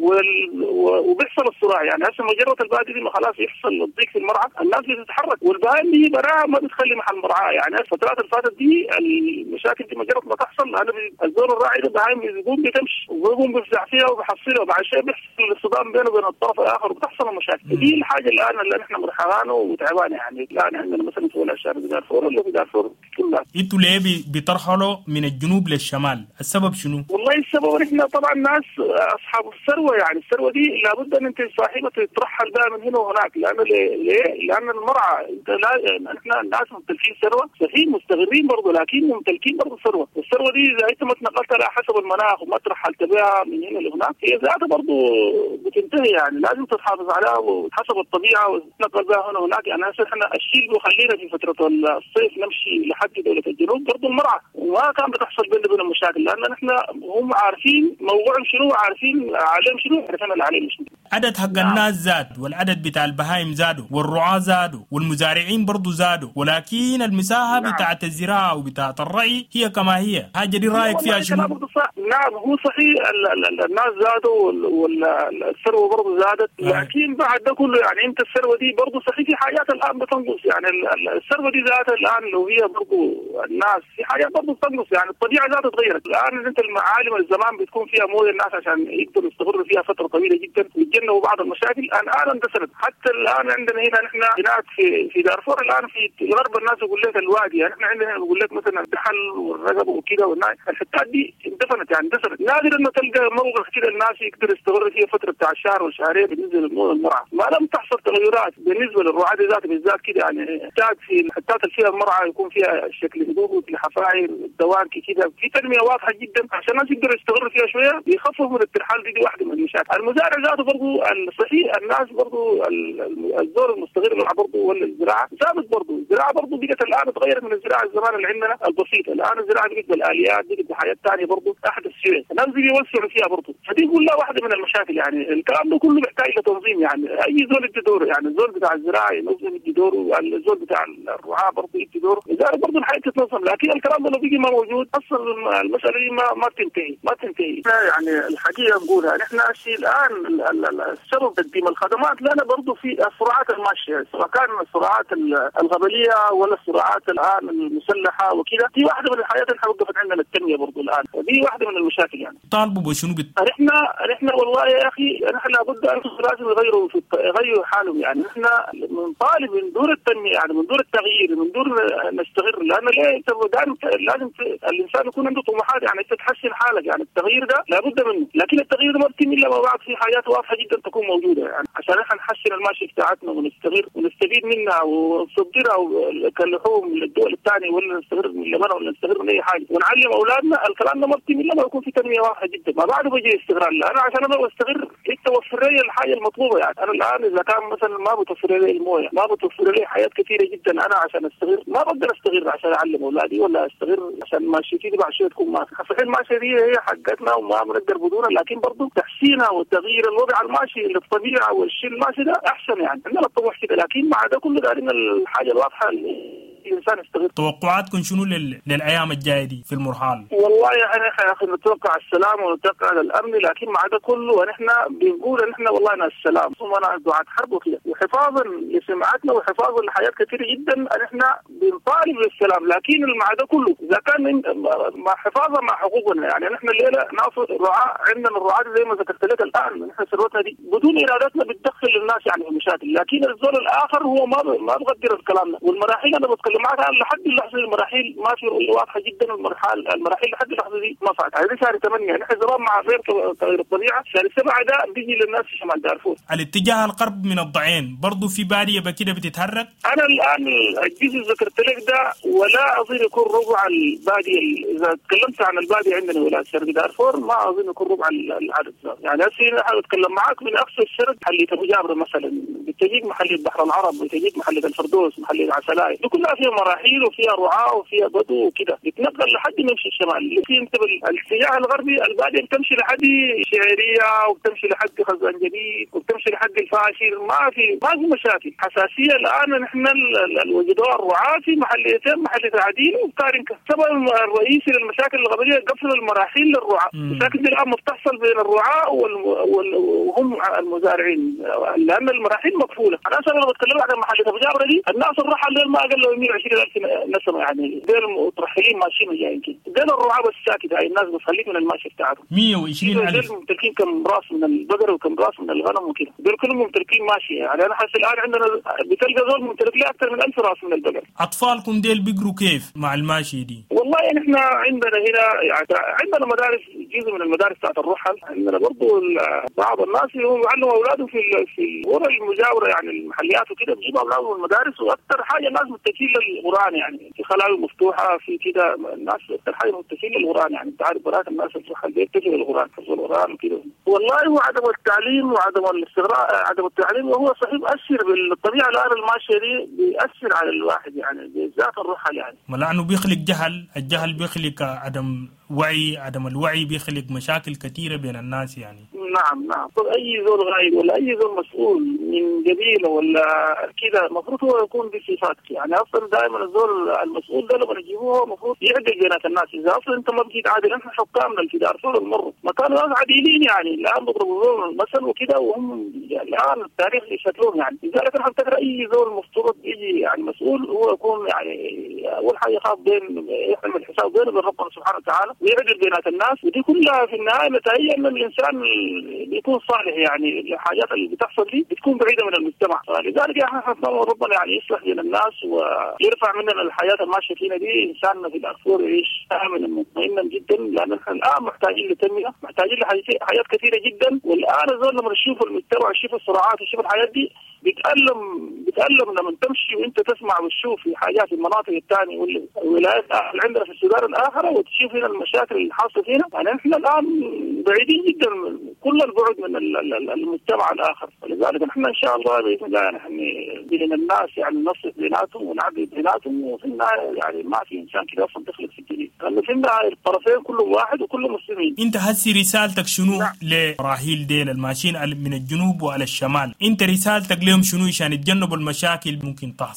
وبيحصل الصراع يعني هسه مجرد البادي دي ما خلاص يحصل الضيق في المرعى الناس بتتحرك والبهائم دي براها ما بتخلي محل مرعاه يعني الفترات اللي فاتت دي المشاكل دي مجرد ما تحصل انا الزول الراعي ده البهائم بيقوم بتمشي وبيقوم بيفزع فيها وبيحصلها وبعد شيء بيحصل الصدام بينه وبين الطرف الاخر وبتحصل المشاكل. دي الحاجه الان اللي نحن مرحبانه وتعبانه يعني الان عندنا مثلا في الاشهر في دارفور ولا في دارفور كلها.
انتوا ليه بترحلوا من الجنوب للشمال؟ السبب شنو؟
والله السبب نحن طبعا ناس اصحاب الثروه يعني الثروه دي لابد ان انت صاحبه تترحل بها من هنا وهناك لان ليه؟ لان المرعى انت لا نحن الناس ممتلكين ثروه صحيح مستغرين برضه لكن ممتلكين برضه ثروه، الثروه دي اذا انت ما تنقلتها على حسب المناخ وما ترحلت بها من هنا لهناك هي ذاتها برضه بتنتهي يعني لازم تتحافظ عليها وحسب الطبيعه وتنقل بها هنا وهناك يعني هسه احنا الشيء اللي بيخلينا في فتره الصيف نمشي لحد دوله الجنوب برضه المرعى وما كان بتحصل بيننا وبين المشاكل لان نحن هم عارفين موضوعهم شنو عارفين عليهم شنو عارفين اللي عليهم شنو.
عدد حق الناس زاد والعدد بتاع البهايم زادوا والرعاة زادوا والمزارعين برضو زادوا ولكن المساحة نعم. بتاعت الزراعة وبتاعت الرعي هي كما هي. حاجة دي رأيك فيها شنو؟
نعم هو صحيح الناس زادوا والثروة برضو زادت لكن بعد ده كله يعني انت الثروة دي برضو صحيح في حاجات الآن بتنقص يعني الثروة دي ذاتها الآن لو هي برضو الناس في حاجات برضو بتنقص يعني الطبيعة ذاتها تغيرت. الآن انت المعالم الزمان بتكون فيها مويه الناس عشان يقدروا يستمروا فيها فترة طويلة جدا ويتجنبوا بعض المشاكل الآن اندثرت. حتى الآن عندنا هنا نحن هناك في في دارفور الآن في غرب الناس يقول لك الوادي يعني نحن عندنا بقول لك مثلا الدحل والرقب وكذا والناي الحتات دي اندفنت يعني اندثرت. نادر انه تلقى موقع كذا الناس يقدر يستمر فيها فترة بتاع شهر وشهرين بالنسبة للمرعى ما لم تحصل تغيرات بالنسبة للرعاة ذات بالذات كذا يعني تحتاج في الحتات اللي فيها المرعى يكون فيها شكل هدوء لحفاير دوان كذا في تنمية واضحة جدا عشان الناس يقدروا يستمروا فيها شوية يخففوا من الترحال دي, دي واحدة من المشاكل. المزارع ذاته برضو الصحيح الناس برضو الزور المستغل برضو ولا الزراعة ثابت برضو الزراعة برضو بقت الآن تغيرت من الزراعة الزمان اللي عندنا البسيطة الآن الزراعة بقت بالآليات بقت بحاجات ثانية برضو أحدث شوية الناس بيجي يوسعوا فيها برضو فدي كلها واحدة من المشاكل يعني الكلام ده كله بيحتاج لتنظيم يعني أي زول يدي دوره يعني الزول بتاع الزراعة ينظم يدي دوره الزول بتاع الرعاة برضو يدي دوره لذلك برضو الحياة تتنظم لكن الكلام ده لو بيجي ما موجود أصلا المسألة دي ما ما تنتهي ما تنتهي يعني الحقيقة نقولها نحن الشيء الآن السبب تقديم الخدمات لنا برضو في الصراعات الماشية سواء كان الصراعات القبلية ولا الصراعات الآن المسلحة وكذا دي واحدة من الحاجات اللي وقفت عندنا التنمية برضو الآن ودي واحدة من المشاكل يعني.
طالبوا بشنو بت...
نحن نحن والله يا اخي نحن لابد ان لازم يغيروا في يغيروا حالهم. يعني نحن بنطالب من دون التنميه، يعني من دون التغيير، من دون نستغر، لان لازم الانسان يكون عنده طموحات، يعني انت تحسن حالك. يعني التغيير ده لابد منه، لكن التغيير ده ما بيتم الا ما بعد في حاجات واضحه جدا تكون موجوده، يعني عشان احنا نحسن الماشيه بتاعتنا ونستغر ونستفيد منها ونصدرها كلحوم للدول الثانيه، ولا نستغر من اللبن ولا نستغر من اي حاجه، ونعلم اولادنا. الكلام ده ما بيتم الا ما يكون في تنميه واضحه جدا، ما بعده بيجي استغلال. انا عشان انا استغر انت وفر لي الحاجه المطلوبه. يعني انا الان اذا كان مثلا ما بتوفر لي المويه، ما بتوفر لي حاجات كثيره جدا، انا عشان استغر ما بقدر استغر عشان اعلم اولادي، ولا استغر عشان ماشيتي دي بعد شويه تكون ما صحيح. الماشيه دي هي حقتنا وما بنقدر بدونها، لكن برضه تحسينها وتغيير الوضع الماشي للطبيعه والشيء الماشي ده احسن. يعني عندنا الطموح كده، لكن مع ده كله دارين الحاجه الواضحه الانسان يستغل.
توقعاتكم شنو لل... للايام الجايه دي في المرحال؟
والله يعني احنا يا اخي نتوقع السلام ونتوقع الامن، لكن مع ده كله ونحن بنقول ان احنا والله ناس السلام ثم انا دعاة حرب وكذا، وحفاظا لسمعتنا وحفاظا لحياه كثيره جدا ان احنا بنطالب بالسلام. لكن مع ده كله اذا كان مع حفاظا مع حقوقنا، يعني نحن الليله ناخذ رعاة، عندنا الرعاة زي ما ذكرت لك الان نحن ثروتنا دي بدون ارادتنا بتدخل الناس يعني في مشاكل، لكن الزول الاخر هو ما ما بقدر الكلام. والمراحل انا بتكلم معك لحد اللحظه المراحل ما في واضحه جدا، المرحله المراحل لحد اللحظه دي ما صارت. هذه شهر ثمانية نحن زمان مع غير تغير الطبيعه، شهر سبعة ده بيجي للناس في شمال دارفور.
الاتجاه القرب من الضعين برضه في باديه بكده بتتحرك.
انا الان الجزء اللي ذكرت لك ده ولا اظن يكون ربع الباديه. اذا تكلمت عن الباديه عندنا ولايه شرق دارفور ما اظن يكون ربع العدد. يعني هسه انا اتكلم معك من اقصى الشرق محليه ابو جابر مثلا، بتجيك محليه بحر العرب، بتجيك محليه الفردوس، محليه عسلاي، دي كلها فيها مراحيل وفيها رعاة وفيها بدو وكده، بتنقل لحد نمشي الشمال. اللي في انت الاتجاه الغربي الباديه بتمشي لحد شعيريه وبتمشي لحد خزان جديد وبتمشي لحد الفاشر، ما في ما في مشاكل حساسيه. الان نحن وجدوا الرعاة في محليتين، محليه عديل وكارنكا. السبب الرئيسي للمشاكل الغربيه قفل المراحيل للرعاة. المشاكل دي الان بتحصل بين الرعاة وهم المزارعين لان المراحيل مقفوله. انا انا بتكلم عن محليه ابو جابر دي، الناس الرحل اللي ما اقل من مئة وعشرين ألف نسمه، يعني دول مترحلين ماشيين جايين كده. دول الرعاة بس ساكته، هاي الناس بتخليك من الماشي بتاعتهم.
مئة وعشرين ألف
دول ممتلكين كم راس من البقر وكم راس من الغنم وكده، دول كلهم ممتلكين ماشي. يعني انا حاسس الان عندنا بتلقى دول ممتلك لي اكثر من ألف راس من البقر.
اطفالكم دول بيقروا كيف مع الماشي دي؟
والله نحن عندنا هنا يعني عندنا مدارس، جزء من المدارس بتاعت الرحل. عندنا برضه بعض الناس اللي هم يعلموا اولادهم في في القرى المجاوره، يعني المحليات وكده، بيجيبوا اولادهم المدارس. واكثر حاجه الناس متكين للقران، يعني في خلاوي مفتوحه في كده، الناس اكثر حاجه متكين للقران. يعني انت عارف برات الناس تروح البيت تجي للقران، حفظ القران وكده. والله هو عدم التعليم وعدم الاستغراء، عدم التعليم وهو صحيح بيأثر بالطبيعه الان الماشيه دي، بيأثر على الواحد يعني بالذات الرحل. يعني
ما لانه بيخلق جهل، الجهل بيخلق عدم وعي، عدم الوعي بيخلق مشاكل كثيره بين الناس. يعني
نعم نعم اي زول غايب ولا اي زول مسؤول من قبيله ولا كذا المفروض هو يكون بصفات. يعني اصلا دائما الزول المسؤول ده لما نجيبوه المفروض يعدل بينات الناس. اذا اصلا انت ما بقيت عادل، احنا حكامنا في دارفور المر ما كانوا ناس عادلين، يعني الان بيضربوا زول المثل وكذا، وهم يعني الان التاريخ يشكلون. يعني لذلك انا افتكر اي زول مفترض يجي يعني مسؤول هو يكون يعني اول حاجه يخاف بين يحمل الحساب بينه وبين ربنا سبحانه وتعالى ويعدل بينات الناس. ودي كلها في النهايه نتائج ان الانسان بيكون صالح. يعني الحاجات اللي بتحصل دي بتكون بعيده من المجتمع. لذلك احنا نتمنى ربنا يعني يصلح بين الناس ويرفع مننا الحياه الماشيه فينا دي، انساننا في دارفور يعيش امنا مطمئنا جدا، لان احنا الان محتاجين لتنميه، محتاجين لحياه كثيره جدا. والان الزول لما نشوف المجتمع ونشوف الصراعات ونشوف الحياه دي بتألم بتألم لما تمشي وانت تسمع وتشوف في حاجات في المناطق الثانيه والولايات اللي عندنا في السودان الاخره، وتشوف هنا المشاكل اللي حاصله فينا. يعني احنا الان بعيدين جدا كل البعد من المجتمع الاخر. ولذلك احنا ان شاء الله باذن الله يعني بين الناس يعني نصلح بيناتهم ونعدل بيناتهم، وفي النهايه يعني ما في انسان كده اصلا دخلت في الجديد، لانه في النهايه الطرفين كلهم واحد وكلهم مسلمين.
انت هسي رسالتك شنو لراحيل ديل الماشيين من الجنوب وعلى الشمال؟ انت رسالتك لهم شنو عشان يتجنبوا المشاكل ممكن تحصل؟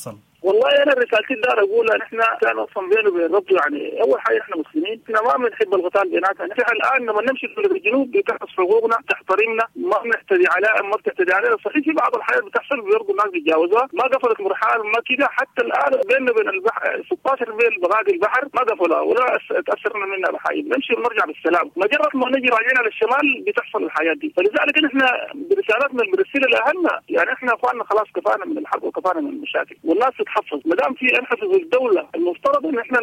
والله انا رسالتي دار اقول ان احنا كان اصلا بينه وبين ربه يعني اول حاجه احنا مسلمين، احنا ما بنحب القتال بيناتنا، احنا الان لما نمشي في الجنوب بتحفظ حقوقنا تحترمنا، ما بنعتدي على ما بتعتدي علينا، صحيح في بعض الحاجات بتحصل برضه الناس بيتجاوزوها، ما قفلت مرحال ما كده، حتى الان بيننا وبين البحر ستاشر ميل بغادي البحر ما قفلها ولا تاثرنا منها بحاجه، نمشي ونرجع بالسلام، مجرد ما نجي راجعين على الشمال بتحصل الحاجات دي، فلذلك احنا برسالتنا برسالة لاهلنا يعني احنا اخواننا خلاص كفانا من الحرب وكفانا من المشاكل، والناس تتحفظ، ما دام في انحفظ الدوله المفترض ان احنا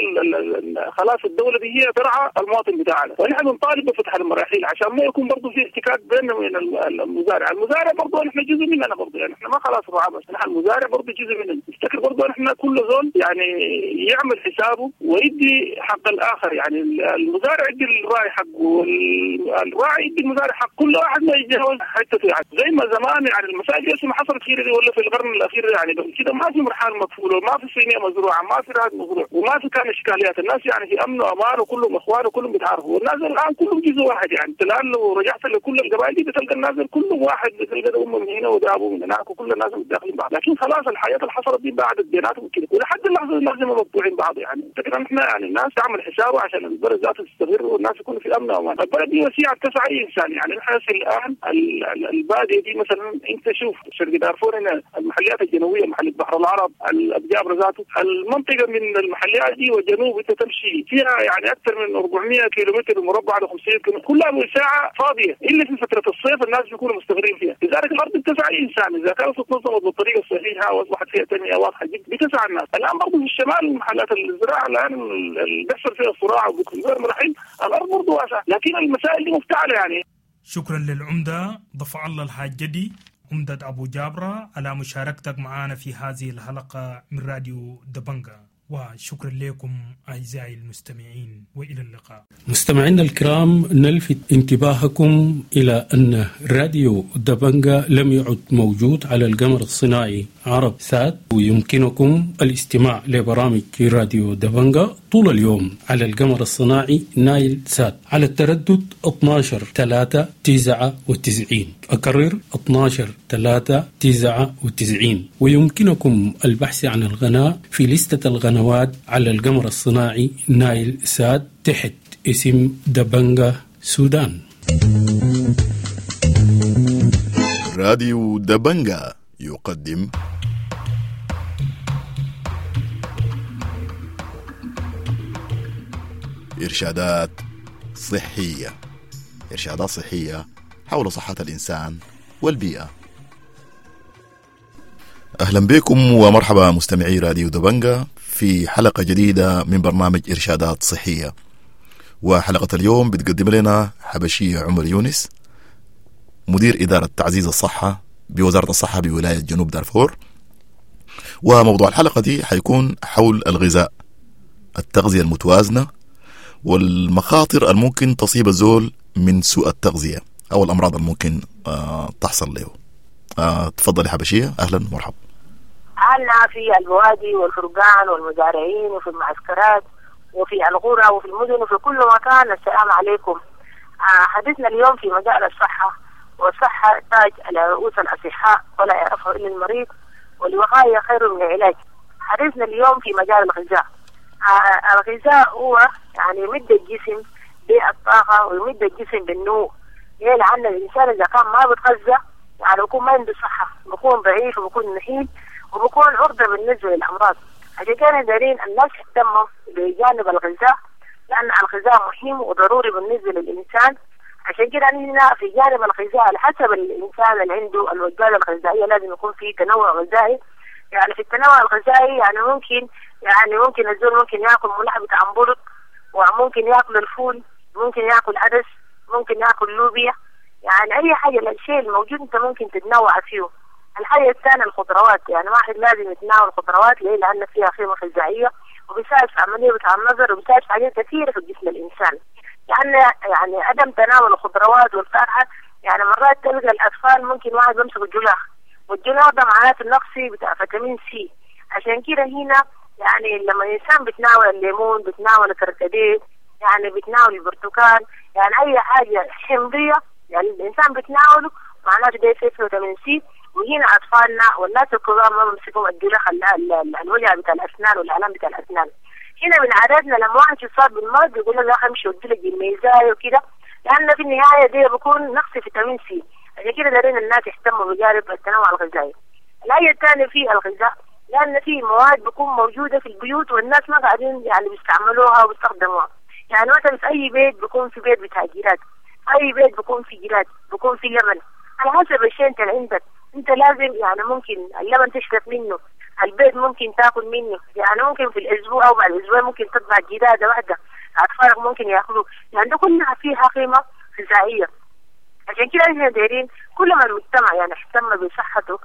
خلاص الدوله دي هي ترعى المواطن بتاعنا، ونحن بنطالب بفتح المراحل عشان ما يكون برضه في احتكاك بيننا وبين المزارع، المزارع برضه احنا جزء مننا برضه يعني احنا ما خلاص رعاه بس، احنا المزارع برضه جزء مننا، نفتكر برضه احنا كل زول يعني يعمل حسابه ويدي حق الاخر، يعني المزارع يدي الراعي حقه والراعي يدي المزارع حق، كل واحد ما يتجاوز حتته يعني، زي ما زمان يعني المسائل دي ما حصلت كثير ولا في القرن الاخير يعني كده ما في مرحله مقفوله، ما في صينيه مزروعه، ما في راد مزروع، وما في كان اشكاليات، الناس يعني في امن وامان وكلهم اخوان وكلهم بيتعارفوا، والناس الان كلهم جزء واحد يعني، الان لو رجعت لكل القبائل دي بتلقى الناس كلهم واحد، بتلقى امه من هنا وده ابوه من هناك وكل الناس متداخلين بعض، لكن خلاص الحياه اللي حصلت دي بعدت بيناتهم كده، ولحد اللحظه الناس ما مقطوعين بعض يعني، فكره احنا يعني الناس تعمل حسابه عشان البلد ذاته تستمر والناس يكونوا في امن وامان، البلد دي وسيعه تسع اي انسان يعني، نحن الان الباديه دي مثلا انت شوف شرق دارفور هنا المحليات الجنوبيه محل بحر العرب الابجاب ذاته المنطقه من المحليات دي والجنوب انت تمشي فيها يعني اكثر من أربعمية كيلومتر مربع ل خمسمية كيلومتر كلها ساعه فاضيه، الا في فتره الصيف الناس بيكونوا مستغرين فيها، لذلك الارض بتسع اي انسان اذا كانت تنظمت بالطريقه الصحيحه واصبحت فيها تنميه واضحه جدا بتسع الناس، الان برضه في الشمال محلات الزراعه الان اللي بيحصل فيها الصراع وبيكون غير مرحل الارض برضه واسعه، لكن المسائل دي مفتعله يعني.
شكرا للعمده ضفع الله الحاجدي عمدة أبو جابرة على مشاركتك معنا في هذه الحلقة من راديو دبنجا، وشكرا لكم أعزائي المستمعين وإلى اللقاء.
مستمعينا الكرام، نلفت انتباهكم إلى أن راديو دبنجا لم يعد موجود على القمر الصناعي عرب سات، ويمكنكم الاستماع لبرامج راديو دبنجا طول اليوم على القمر الصناعي نايل سات على التردد اثناشر ثلاثة تسعة وتسعين، أكرر اثناشر ثلاثة تسعة وتسعين، ويمكنكم البحث عن القناة في لستة القنوات على القمر الصناعي نايل سات تحت اسم دبنجا سودان.
راديو دبنجا يقدم إرشادات صحية، إرشادات صحية حول صحة الإنسان والبيئة. أهلا بكم ومرحبا مستمعي راديو دبنجا في حلقة جديدة من برنامج إرشادات صحية، وحلقة اليوم بتقدم لنا حبشية عمر يونس مدير إدارة تعزيز الصحة بوزارة الصحة بولاية جنوب دارفور. وموضوع الحلقة دي حيكون حول الغذاء، التغذية المتوازنة والمخاطر الممكن تصيب الزول من سوء التغذية أو الأمراض الممكن آه تحصل له. آه تفضلي حبشية، أهلا ومرحبا.
عنا في البوادي والفرقان والمزارعين وفي المعسكرات وفي القرى وفي المدن وفي كل مكان، السلام عليكم. آه حديثنا اليوم في مجال الصحة، والصحة تاج على رؤوس الأصحاء ولا يعرفه إلا المريض، والوقاية خير من العلاج. حديثنا اليوم في مجال الغذاء. آه الغذاء هو يعني يمد الجسم بالطاقة ويمد الجسم بالنمو، ليه؟ لأن الإنسان إذا كان ما بيتغذى يعني بيكون ما عنده صحة، بيكون ضعيف وبيكون نحيل وبيكون عرضة بالنسبة للأمراض. عشان كده دارين الناس يهتموا بجانب الغذاء، لأن الغذاء مهم وضروري بالنسبة للإنسان. عشان كده هنا في جانب الغذاء على حسب الإنسان اللي عنده الوجبات الغذائية لازم يكون في تنوع غذائي. يعني في التنوع الغذائي يعني ممكن يعني ممكن الزول ممكن ياكل ملح بتاع بلط، وممكن ياكل الفول، ممكن ياكل عدس، ممكن ياكل لوبيا، يعني أي حاجة الشيء الموجود أنت ممكن تتنوع فيه. الحاجة الثانية الخضروات، يعني واحد لازم يتناول الخضروات ليه؟ لأن فيها قيمة غذائية وبيساعد في عملية بتاع النظر وبيساعد في حاجات كثيرة في جسم الإنسان. لأن يعني عدم تناول الخضروات والفاكهة يعني مرات تلقى الأطفال ممكن واحد يمسك الجلاخ، والجلاخ ده معناته النقصي بتاع فيتامين سي. عشان كده هنا يعني لما الإنسان بتناول الليمون، بتناول الكركديه، يعني بتناول البرتقال، يعني أي حاجة حمضية يعني الإنسان بتناوله معناته ده فيه فيتامين سي، وهنا اطفالنا والناس الكبار ما بيمسكوا الدلخ الوجع بتاع الاسنان والالام بتاع الاسنان. هنا من عاداتنا لما واحد يصاب بالمرض بيقول له لا امشي ودي لك بالميزاي وكده، لان في النهايه دي بيكون نقص فيتامين سي. عشان كده دارين الناس يهتموا بجانب التنوع الغذائي. الآية الثانية في الغذاء، لأن في مواد بتكون موجودة في البيوت والناس ما قاعدين يعني بيستعملوها وبيستخدموها. يعني مثلا في أي بيت بيكون في بيت بتاع جيران، أي بيت بيكون في جيران، بيكون في لبن، على حسب الشيء أنت اللي عندك. أنت لازم يعني ممكن اللبن تشرب منه، البيت ممكن تاكل منه، يعني ممكن في الأسبوع أو بعد أسبوع ممكن تطلع جرادة واحدة أطفالك ممكن ياكلوا، يعني ده كلها فيها قيمة غذائية. عشان كده احنا دايرين كل ما المجتمع يعني اهتم بصحته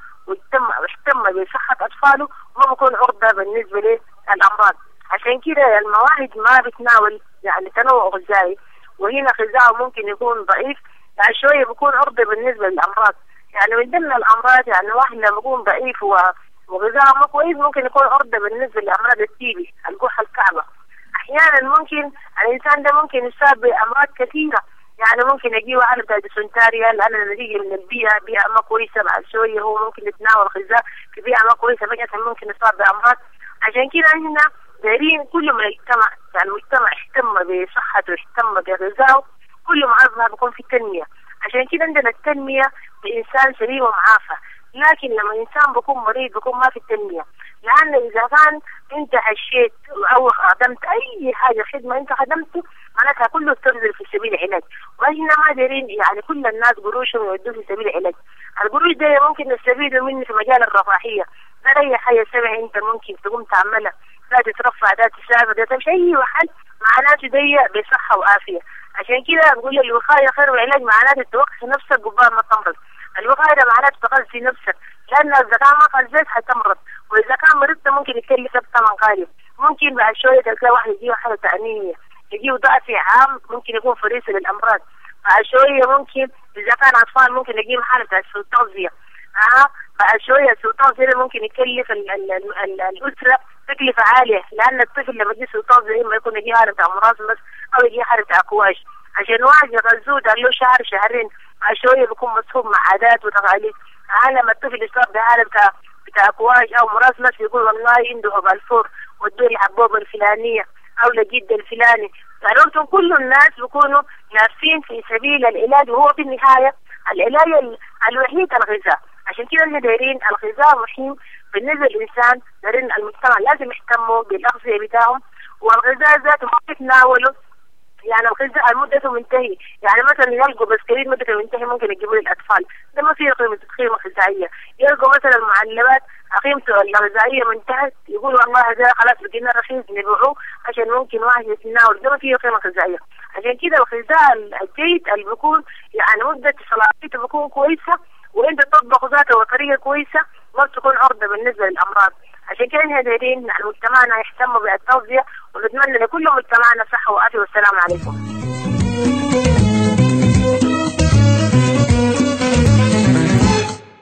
واهتم بصحة أطفاله ما بكون عرضة بالنسبة للأمراض. عشان كده المواعيد ما بتناول يعني تنوع غذائي، وهنا غذاء ممكن يكون ضعيف، يعني شوية بكون عرضة بالنسبة للأمراض. يعني من ضمن الأمراض يعني واحد لما يكون ضعيف وغذاء ما كويس ممكن يكون عرضة بالنسبة لأمراض التيبي، الكحة الكعبة. أحيانا ممكن الإنسان ده ممكن يصاب بأمراض كثيرة، يعني ممكن يجيه حالة بتاع ديسنتاريا لأن نتيجة من البيئة، بيئة ما كويسة، بعد شوية هو ممكن يتناول غذاء في بيئة ما كويسة فجأة ممكن يصاب بأمراض. عشان كده هنا دايرين كل ما المجتمع يعني المجتمع اهتم بصحته واهتم بغذائه كل ما أظهر بيكون في تنمية. عشان كده عندنا التنمية بإنسان سليم ومعافى، لكن لما الإنسان بيكون مريض بيكون ما في التنمية، لأن إذا كان أنت حشيت أو خدمت أي حاجة خدمة أنت خدمته معناتها كله تنزل في سبيل العلاج. وإحنا ما دارين يعني كل الناس قروشهم يودوا في سبيل العلاج. القروش ده ممكن نستفيدوا منه في مجال الرفاهية، لا أي حاجة سبع أنت ممكن تقوم تعملها، لا تترفع، لا تسافر، لا تمشي أي محل معناته دي بصحة وعافية. عشان كده نقول الوقاية خير والعلاج، معناته توقف نفسك قبل ما تمرض. الوقاية معناته تغذي نفسك، لأن إذا كان ما غذيت حتمرض، وإذا كان مرضت ممكن يكلفك ثمن غالي. ممكن بعد شوية تلقى واحد يجيه حالة أنيميا، يجيه ضعف عام، ممكن يكون فريسة للأمراض. بعد شوية ممكن إذا كان أطفال ممكن يجيهم حالة السوتوزيا. آه بعد شوية السوتوزيا ممكن يكلف ال ال ال ال الأسرة تكلفة عالية، لأن الطفل لما يجي سوتوزيا إما يكون يجيه حالة أمراض بس أو يجيه حالة أكواش. عشان واحد يغذوه ده له شهر شهرين بعد شوية بيكون مصحوب مع عادات وتقاليد. آه لما الطفل يصاب بحالة بتاع بتاع أكواش أو مرض بس يقول والله عنده بالفور ودوه الحبوبة الفلانية أو لجد الفلاني. يعني كل الناس بيكونوا لافين في سبيل العلاج، وهو في النهاية العلاج الوحيد الغذاء. عشان كده احنا دايرين الغذاء مهم بالنسبة للإنسان، دايرين المجتمع لازم يهتموا بالأغذية بتاعهم، والغذاء ذاته ما يتناولوا يعني الغذاء مدته منتهي. يعني مثلا يلقوا بسكريت مدته منتهي ممكن يجيبوا للأطفال، ده ما فيه قيمة قيمة غذائية. يلقوا مثلا المعلبات قيمته الغذائية منتهت، يقولوا والله ده خلاص بدينا رخيص نبيعوه عشان ممكن واحد يتناول، ده ما فيه قيمة غذائية. عشان كده الغذاء الجيد اللي بيكون يعني مدة صلاحيته بيكون كويسة، وانت تطبخ ذاته بطريقة كويسة ما تكون عرضة بالنسبة للأمراض. عشان كده احنا دايرين مجتمعنا يهتموا بالتغذية، ونتمنى لكل مجتمعنا صحة وعافية، والسلام عليكم.